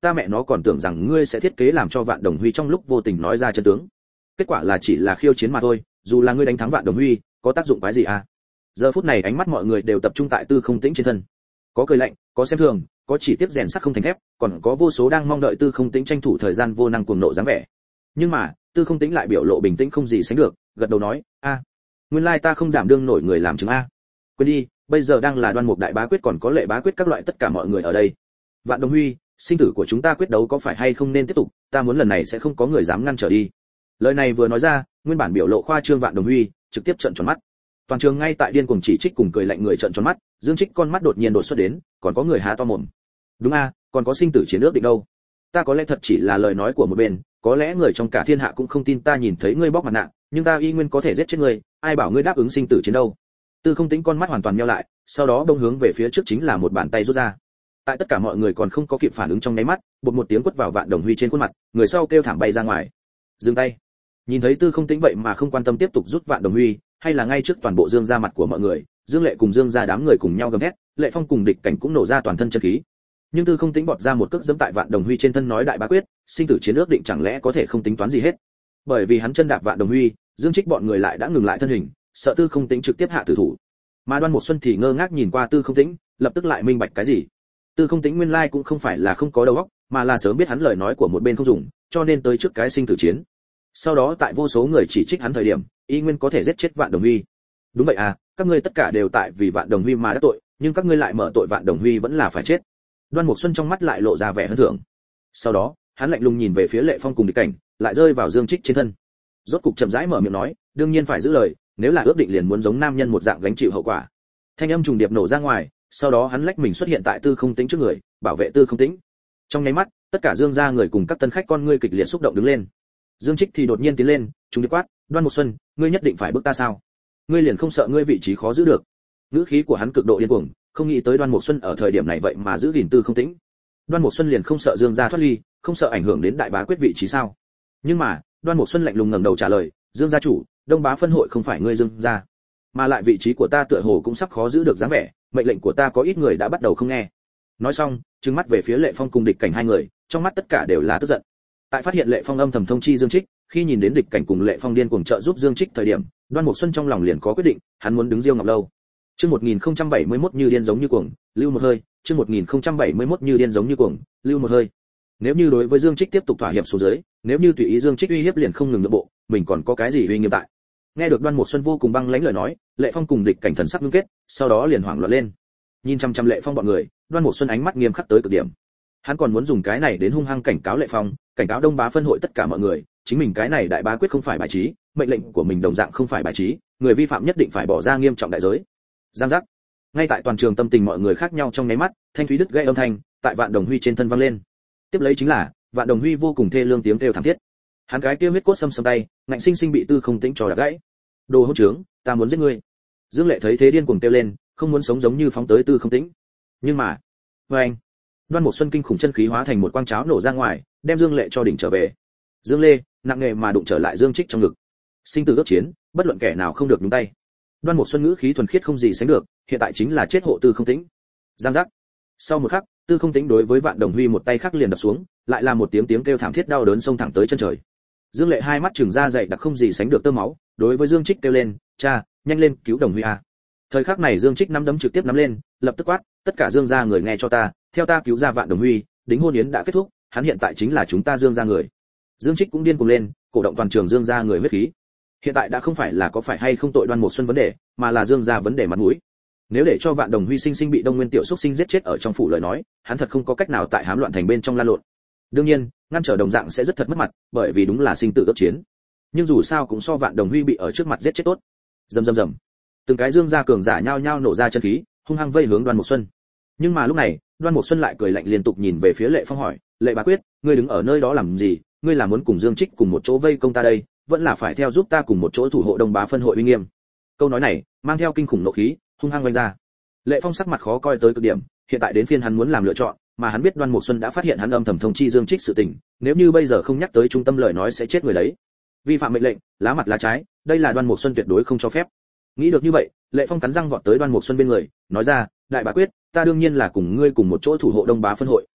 ta mẹ nó còn tưởng rằng ngươi sẽ thiết kế làm cho Vạn Đồng Huy trong lúc vô tình nói ra chân tướng. Kết quả là chỉ là khiêu chiến mà thôi, dù là ngươi đánh thắng Vạn Đồng Huy, có tác dụng cái gì à? Giờ phút này ánh mắt mọi người đều tập trung tại Tư Không Tĩnh trên thân. Có cười lạnh, có xem thường, có chỉ tiếp rèn sắt không thành thép, còn có vô số đang mong đợi Tư Không Tĩnh tranh thủ thời gian vô năng cuồng nộ dáng vẻ. Nhưng mà, Tư Không Tĩnh lại biểu lộ bình tĩnh không gì sánh được, gật đầu nói, "A, nguyên lai ta không đảm đương nổi người làm chứng a. Quên đi, bây giờ đang là Đoan Mục đại bá quyết còn có Lệ bá quyết các loại tất cả mọi người ở đây. Vạn Đồng Huy, sinh tử của chúng ta quyết đấu có phải hay không nên tiếp tục, ta muốn lần này sẽ không có người dám ngăn trở đi." Lời này vừa nói ra, nguyên bản biểu lộ khoa trương Vạn Đồng Huy trực tiếp trợn tròn mắt. Toàn trường ngay tại điên cuồng chỉ trích cùng cười lạnh người trợn tròn mắt, Dương Trích con mắt đột nhiên đột xuất đến, còn có người há to mồm. Đúng a, còn có sinh tử chiến ước định đâu. Ta có lẽ thật chỉ là lời nói của một bên, có lẽ người trong cả thiên hạ cũng không tin ta nhìn thấy ngươi bóc mặt nạ, nhưng ta y nguyên có thể giết chết ngươi, ai bảo ngươi đáp ứng sinh tử chiến đâu. Tư Không Tĩnh con mắt hoàn toàn nheo lại, sau đó đông hướng về phía trước chính là một bàn tay rút ra. Tại tất cả mọi người còn không có kịp phản ứng trong nháy mắt, bột một tiếng quất vào Vạn Đồng Huy trên khuôn mặt, người sau kêu thảm bay ra ngoài. Dừng tay. Nhìn thấy Tư Không Tĩnh vậy mà không quan tâm tiếp tục rút Vạn Đồng Huy, hay là ngay trước toàn bộ Dương gia mặt của mọi người, Dương Lệ cùng Dương gia đám người cùng nhau gầm thét, Lệ Phong cùng Địch Cảnh cũng nổ ra toàn thân chân khí. Nhưng Tư Không Tĩnh bọt ra một cước giẫm tại Vạn Đồng Huy trên thân nói đại bá quyết, sinh tử chiến ước định chẳng lẽ có thể không tính toán gì hết. Bởi vì hắn chân đạp Vạn Đồng Huy, Dương Trích bọn người lại đã ngừng lại thân hình, sợ Tư Không Tĩnh trực tiếp hạ tử thủ. Mà Đoan Mục Xuân thì ngơ ngác nhìn qua Tư Không Tĩnh, lập tức lại minh bạch cái gì. Tư Không Tĩnh nguyên lai cũng không phải là không có đầu óc, mà là sớm biết hắn lời nói của một bên không dùng, cho nên tới trước cái sinh tử chiến. Sau đó tại vô số người chỉ trích hắn thời điểm, y nguyên có thể giết chết Vạn Đồng Huy. Đúng vậy à, các ngươi tất cả đều tại vì Vạn Đồng Huy mà đã tội, nhưng các ngươi lại mở tội Vạn Đồng Huy vẫn là phải chết. Đoan Mục Xuân trong mắt lại lộ ra vẻ hân thưởng. Sau đó, hắn lạnh lùng nhìn về phía Lệ Phong cùng Địch Cảnh, lại rơi vào Dương Trích trên thân. Rốt cục chậm rãi mở miệng nói, đương nhiên phải giữ lời, nếu là ước định liền muốn giống nam nhân một dạng gánh chịu hậu quả. Thanh âm trùng điệp nổ ra ngoài, sau đó hắn lách mình xuất hiện tại Tư Không Tĩnh trước người, bảo vệ Tư Không Tĩnh. Trong nháy mắt, tất cả Dương gia người cùng các tân khách con ngươi kịch liệt xúc động đứng lên. Dương Trích thì đột nhiên tiến lên, trùng điệp quát, "Đoan Mục Xuân, ngươi nhất định phải bước ta sao? Ngươi liền không sợ ngươi vị trí khó giữ được?" Ngữ khí của hắn cực độ điên cuồng, không nghĩ tới Đoan Mục Xuân ở thời điểm này vậy mà giữ gìn Tư Không Tĩnh. Đoan Mục Xuân liền không sợ Dương gia thoát ly, không sợ ảnh hưởng đến đại bá quyết vị trí sao? Nhưng mà, Đoan Mục Xuân lạnh lùng ngẩng đầu trả lời, "Dương gia chủ, Đông Bá phân hội không phải ngươi Dương gia, mà lại vị trí của ta tựa hồ cũng sắp khó giữ được dáng vẻ, mệnh lệnh của ta có ít người đã bắt đầu không nghe." Nói xong, trừng mắt về phía Lệ Phong cùng Địch Cảnh hai người, trong mắt tất cả đều là tức giận. Tại phát hiện Lệ Phong âm thầm thông chi Dương Trích, khi nhìn đến Địch Cảnh cùng Lệ Phong điên cuồng trợ giúp Dương Trích thời điểm, Đoan Mục Xuân trong lòng liền có quyết định, hắn muốn đứng Diêu Ngọc Lâu. Chương một nghìn không trăm bảy mươi mốt như điên giống như cuồng, lưu một hơi, chương một nghìn không trăm bảy mươi mốt như điên giống như cuồng, lưu một hơi. Nếu như đối với Dương Trích tiếp tục thỏa hiệp xuống dưới, nếu như tùy ý Dương Trích uy hiếp liền không ngừng nhượng bộ, mình còn có cái gì uy nghiêm tại. Nghe được Đoan Mục Xuân vô cùng băng lãnh lời nói, Lệ Phong cùng Địch Cảnh thần sắc ngưng kết, sau đó liền hoảng loạn lên. Nhìn chăm chăm Lệ Phong bọn người, Đoan Mục Xuân ánh mắt nghiêm khắc tới cực điểm. Hắn còn muốn dùng cái này đến hung hăng cảnh cáo Lệ Phong, cảnh cáo Đông Bá phân hội tất cả mọi người, chính mình cái này đại bá quyết không phải bài trí, mệnh lệnh của mình đồng dạng không phải bài trí, người vi phạm nhất định phải bỏ ra nghiêm trọng đại giới. Giang giác. Ngay tại toàn trường tâm tình mọi người khác nhau trong nháy mắt, thanh thúy đứt gãy âm thanh tại Vạn Đồng Huy trên thân vang lên. Tiếp lấy chính là Vạn Đồng Huy vô cùng thê lương tiếng kêu thảm thiết. Hắn cái kia huyết cốt xâm xâm tay, ngạnh sinh sinh bị Tư Không Tĩnh trò đạp gãy. Đồ hỗn trướng, ta muốn giết ngươi. Dương Lệ thấy thế điên cuồng kêu lên, không muốn sống giống như phóng tới Tư Không Tĩnh. Nhưng mà, với anh, Đoan Mục Xuân kinh khủng chân khí hóa thành một quang cháo nổ ra ngoài, đem Dương Lệ cho đỉnh trở về. Dương Lê nặng nề mà đụng trở lại Dương Trích trong ngực. Sinh tử ước chiến, bất luận kẻ nào không được nhúng tay. Đoan Mục Xuân ngữ khí thuần khiết không gì sánh được, hiện tại chính là chết hộ Tư Không Tĩnh. Giang giác. Sau một khắc, Tư Không Tĩnh đối với Vạn Đồng Huy một tay khác liền đập xuống, lại là một tiếng tiếng kêu thảm thiết đau đớn xông thẳng tới chân trời. Dương Lệ hai mắt trừng ra dậy đặc không gì sánh được tơ máu, đối với Dương Trích kêu lên, "Cha, nhanh lên cứu Đồng Huy a." Thời khắc này Dương Trích nắm đấm trực tiếp nắm lên, lập tức quát, "Tất cả Dương gia người nghe cho ta, theo ta cứu ra Vạn Đồng Huy, đính hôn yến đã kết thúc, hắn hiện tại chính là chúng ta Dương gia người." Dương Trích cũng điên cuồng lên, cổ động toàn trường Dương gia người huyết khí. Hiện tại đã không phải là có phải hay không tội Đoan Mục Xuân vấn đề, mà là Dương gia vấn đề mặt mũi. Nếu để cho Vạn Đồng Huy sinh sinh bị Đông Nguyên tiểu xúc sinh giết chết ở trong phủ lời nói, hắn thật không có cách nào tại hám loạn thành bên trong lan lộn. Đương nhiên, ngăn trở đồng dạng sẽ rất thật mất mặt, bởi vì đúng là sinh tử ước chiến. Nhưng dù sao cũng so Vạn Đồng Huy bị ở trước mặt giết chết tốt. Rầm rầm rầm. Từng cái Dương gia cường giả nhao nhao nổ ra chân khí, hung hăng vây hướng Đoan Mục Xuân. Nhưng mà lúc này, Đoan Mục Xuân lại cười lạnh liên tục nhìn về phía Lệ Phong hỏi, "Lệ bá quyết, ngươi đứng ở nơi đó làm gì? Ngươi là muốn cùng Dương Trích cùng một chỗ vây công ta đây, vẫn là phải theo giúp ta cùng một chỗ thủ hộ Đông Bá phân hội uy nghiêm?" Câu nói này mang theo kinh khủng nộ khí, hung hăng vung ra. Lệ Phong sắc mặt khó coi tới cực điểm, hiện tại đến phiên hắn muốn làm lựa chọn, mà hắn biết Đoan Mục Xuân đã phát hiện hắn âm thầm thông chi Dương Trích sự tình, nếu như bây giờ không nhắc tới trung tâm lời nói sẽ chết người đấy. Vi phạm mệnh lệnh, lá mặt lá trái, đây là Đoan Mục Xuân tuyệt đối không cho phép. Nghĩ được như vậy, Lệ Phong cắn răng vọt tới Đoan Mục Xuân bên người, nói ra, "Đại bá quyết, ta đương nhiên là cùng ngươi cùng một chỗ thủ hộ Đông Bá phân hội,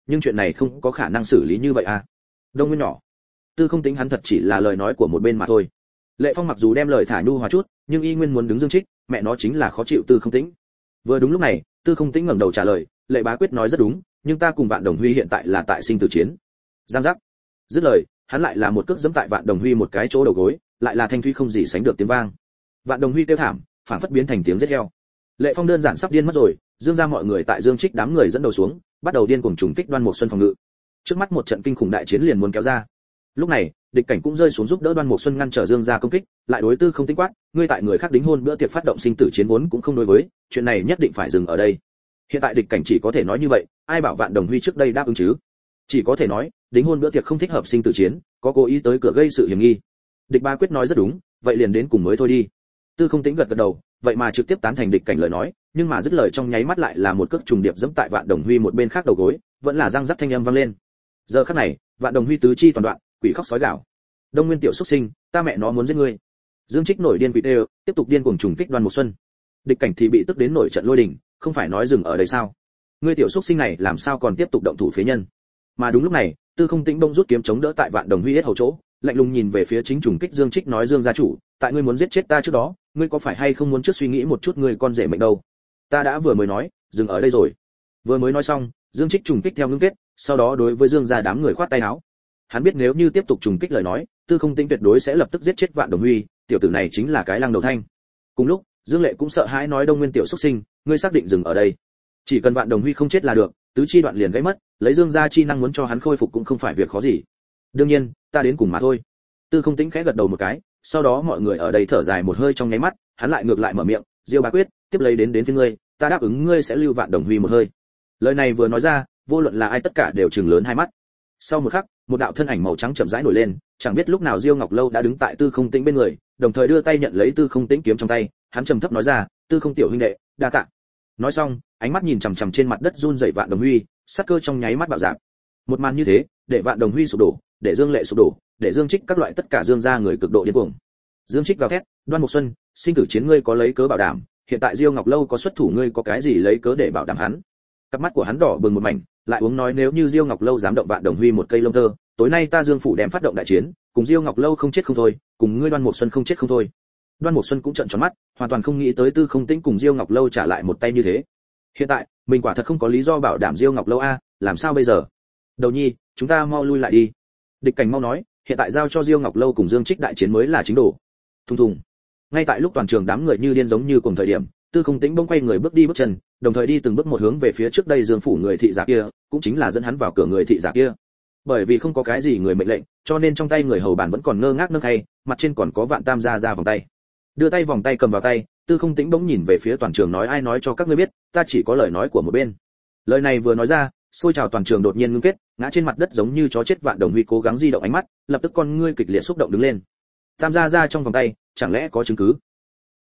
nhưng chuyện này không có khả năng xử lý như vậy à. Đông Nguyên nhỏ. Tư Không Tĩnh hắn thật chỉ là lời nói của một bên mà thôi. Lệ Phong mặc dù đem lời thả nhu hòa chút, nhưng y nguyên muốn đứng Dương Trích, mẹ nó chính là khó chịu Tư Không Tĩnh. Vừa đúng lúc này, Tư Không Tĩnh ngẩng đầu trả lời, Lệ Bá Quyết nói rất đúng, nhưng ta cùng Vạn Đồng Huy hiện tại là tại sinh tử chiến. Giang giác. Dứt lời, hắn lại là một cước giẫm tại Vạn Đồng Huy một cái chỗ đầu gối, lại là thanh thúy không gì sánh được tiếng vang. Vạn Đồng Huy kêu thảm, phản phất biến thành tiếng giết heo. Lệ Phong đơn giản sắp điên mất rồi, Dương ra mọi người tại Dương Trích đám người dẫn đầu xuống, bắt đầu điên cuồng trùng kích Đoan Mục Xuân phòng ngự. Trước mắt một trận kinh khủng đại chiến liền muốn kéo ra. Lúc này, địch cảnh cũng rơi xuống giúp đỡ Đoan Mục Xuân ngăn trở Dương gia công kích, lại đối Tư Không Tĩnh quát, ngươi tại người khác đính hôn bữa tiệc phát động sinh tử chiến vốn cũng không đối với, chuyện này nhất định phải dừng ở đây. Hiện tại địch cảnh chỉ có thể nói như vậy, ai bảo Vạn Đồng Huy trước đây đáp ứng chứ? Chỉ có thể nói, đính hôn bữa tiệc không thích hợp sinh tử chiến, có cố ý tới cửa gây sự hiểm nghi. Địch Bá Quyết nói rất đúng, vậy liền đến cùng mới thôi đi. Tư Không Tĩnh gật gật đầu, vậy mà trực tiếp tán thành địch cảnh lời nói, nhưng mà dứt lời trong nháy mắt lại là một cước trùng điệp giẫm tại Vạn Đồng Huy một bên khác đầu gối, vẫn là răng rắc thanh âm vang lên. Giờ khắc này, Vạn Đồng Huy tứ chi toàn đoạn, quỷ khóc sói gào. Đông Nguyên tiểu xuất sinh, ta mẹ nó muốn giết ngươi. Dương Trích nổi điên quỷ tê, tiếp tục điên cuồng trùng kích Đoan Mục Xuân. Địch cảnh thì bị tức đến nổi trận lôi đình, không phải nói dừng ở đây sao? Ngươi tiểu xuất sinh này làm sao còn tiếp tục động thủ phế nhân? Mà đúng lúc này, Tư Không Tĩnh bỗng rút kiếm chống đỡ tại Vạn Đồng Huy hết hầu chỗ, lạnh lùng nhìn về phía chính trùng kích Dương Trích nói Dương gia chủ, tại ngươi muốn giết chết ta trước đó, ngươi có phải hay không muốn trước suy nghĩ một chút ngươi con rể mệnh đâu? Ta đã vừa mới nói, dừng ở đây rồi. Vừa mới nói xong, Dương Trích trùng kích theo ngưng kết, sau đó đối với Dương gia đám người khoát tay áo. Hắn biết nếu như tiếp tục trùng kích lời nói, Tư Không Tĩnh tuyệt đối sẽ lập tức giết chết Vạn Đồng Huy, tiểu tử này chính là cái lăng đầu thanh. Cùng lúc, Dương Lệ cũng sợ hãi nói Đông Nguyên tiểu xuất sinh, ngươi xác định dừng ở đây? Chỉ cần Vạn Đồng Huy không chết là được, tứ chi đoạn liền gãy mất, lấy Dương gia chi năng muốn cho hắn khôi phục cũng không phải việc khó gì. Đương nhiên, ta đến cùng mà thôi. Tư Không Tĩnh khẽ gật đầu một cái, sau đó mọi người ở đây thở dài một hơi trong nháy mắt, hắn lại ngược lại mở miệng, Diêu Bá Quyết, tiếp lấy đến đến phía ngươi, ta đáp ứng ngươi sẽ lưu Vạn Đồng Huy một hơi. Lời này vừa nói ra, vô luận là ai tất cả đều trừng lớn hai mắt. Sau một khắc, một đạo thân ảnh màu trắng chậm rãi nổi lên, chẳng biết lúc nào Diêu Ngọc Lâu đã đứng tại Tư Không Tĩnh bên người, đồng thời đưa tay nhận lấy Tư Không Tĩnh kiếm trong tay, hắn trầm thấp nói ra, Tư Không tiểu huynh đệ, đa tạ. Nói xong, ánh mắt nhìn chằm chằm trên mặt đất run rẩy Vạn Đồng Huy, sát cơ trong nháy mắt bạo dạn. Một màn như thế, để Vạn Đồng Huy sụp đổ, để Dương Lệ sụp đổ, để Dương Trích các loại tất cả Dương gia người cực độ điên cuồng. Dương Trích gào thét, Đoan Mục Xuân, sinh tử chiến ngươi có lấy cớ bảo đảm, hiện tại Diêu Ngọc Lâu có xuất thủ ngươi có cái gì lấy cớ để bảo đảm hắn? Cặp mắt của hắn đỏ bừng một mảnh, lại uống nói nếu như Diêu Ngọc Lâu dám động Vạn Đồng Huy một cây lông tơ, tối nay ta Dương phủ đem phát động đại chiến, cùng Diêu Ngọc Lâu không chết không thôi, cùng ngươi Đoan Mục Xuân không chết không thôi. Đoan Mục Xuân cũng trợn tròn mắt, hoàn toàn không nghĩ tới Tư Không Tĩnh cùng Diêu Ngọc Lâu trả lại một tay như thế. Hiện tại, mình quả thật không có lý do bảo đảm Diêu Ngọc Lâu a, làm sao bây giờ? Đầu nhi, chúng ta mau lui lại đi. Địch Cảnh mau nói, hiện tại giao cho Diêu Ngọc Lâu cùng Dương Trích đại chiến mới là chính đồ. Thùng thùng. Ngay tại lúc toàn trường đám người như điên giống như cùng thời điểm, Tư Không Tĩnh bỗng quay người bước đi bước chân, đồng thời đi từng bước một hướng về phía trước đây Dương phủ người thị giả kia, cũng chính là dẫn hắn vào cửa người thị giả kia. Bởi vì không có cái gì người mệnh lệnh, cho nên trong tay người hầu bàn vẫn còn ngơ ngác nâng hay, mặt trên còn có Vạn Tam gia ra vòng tay. Đưa tay vòng tay cầm vào tay, Tư Không Tĩnh bỗng nhìn về phía toàn trường nói ai nói cho các ngươi biết, ta chỉ có lời nói của một bên. Lời này vừa nói ra, xôi trào toàn trường đột nhiên ngưng kết, ngã trên mặt đất giống như chó chết. Vạn Đồng Huy cố gắng di động ánh mắt, lập tức con ngươi kịch liệt xúc động đứng lên. Tam gia ra trong vòng tay, chẳng lẽ có chứng cứ?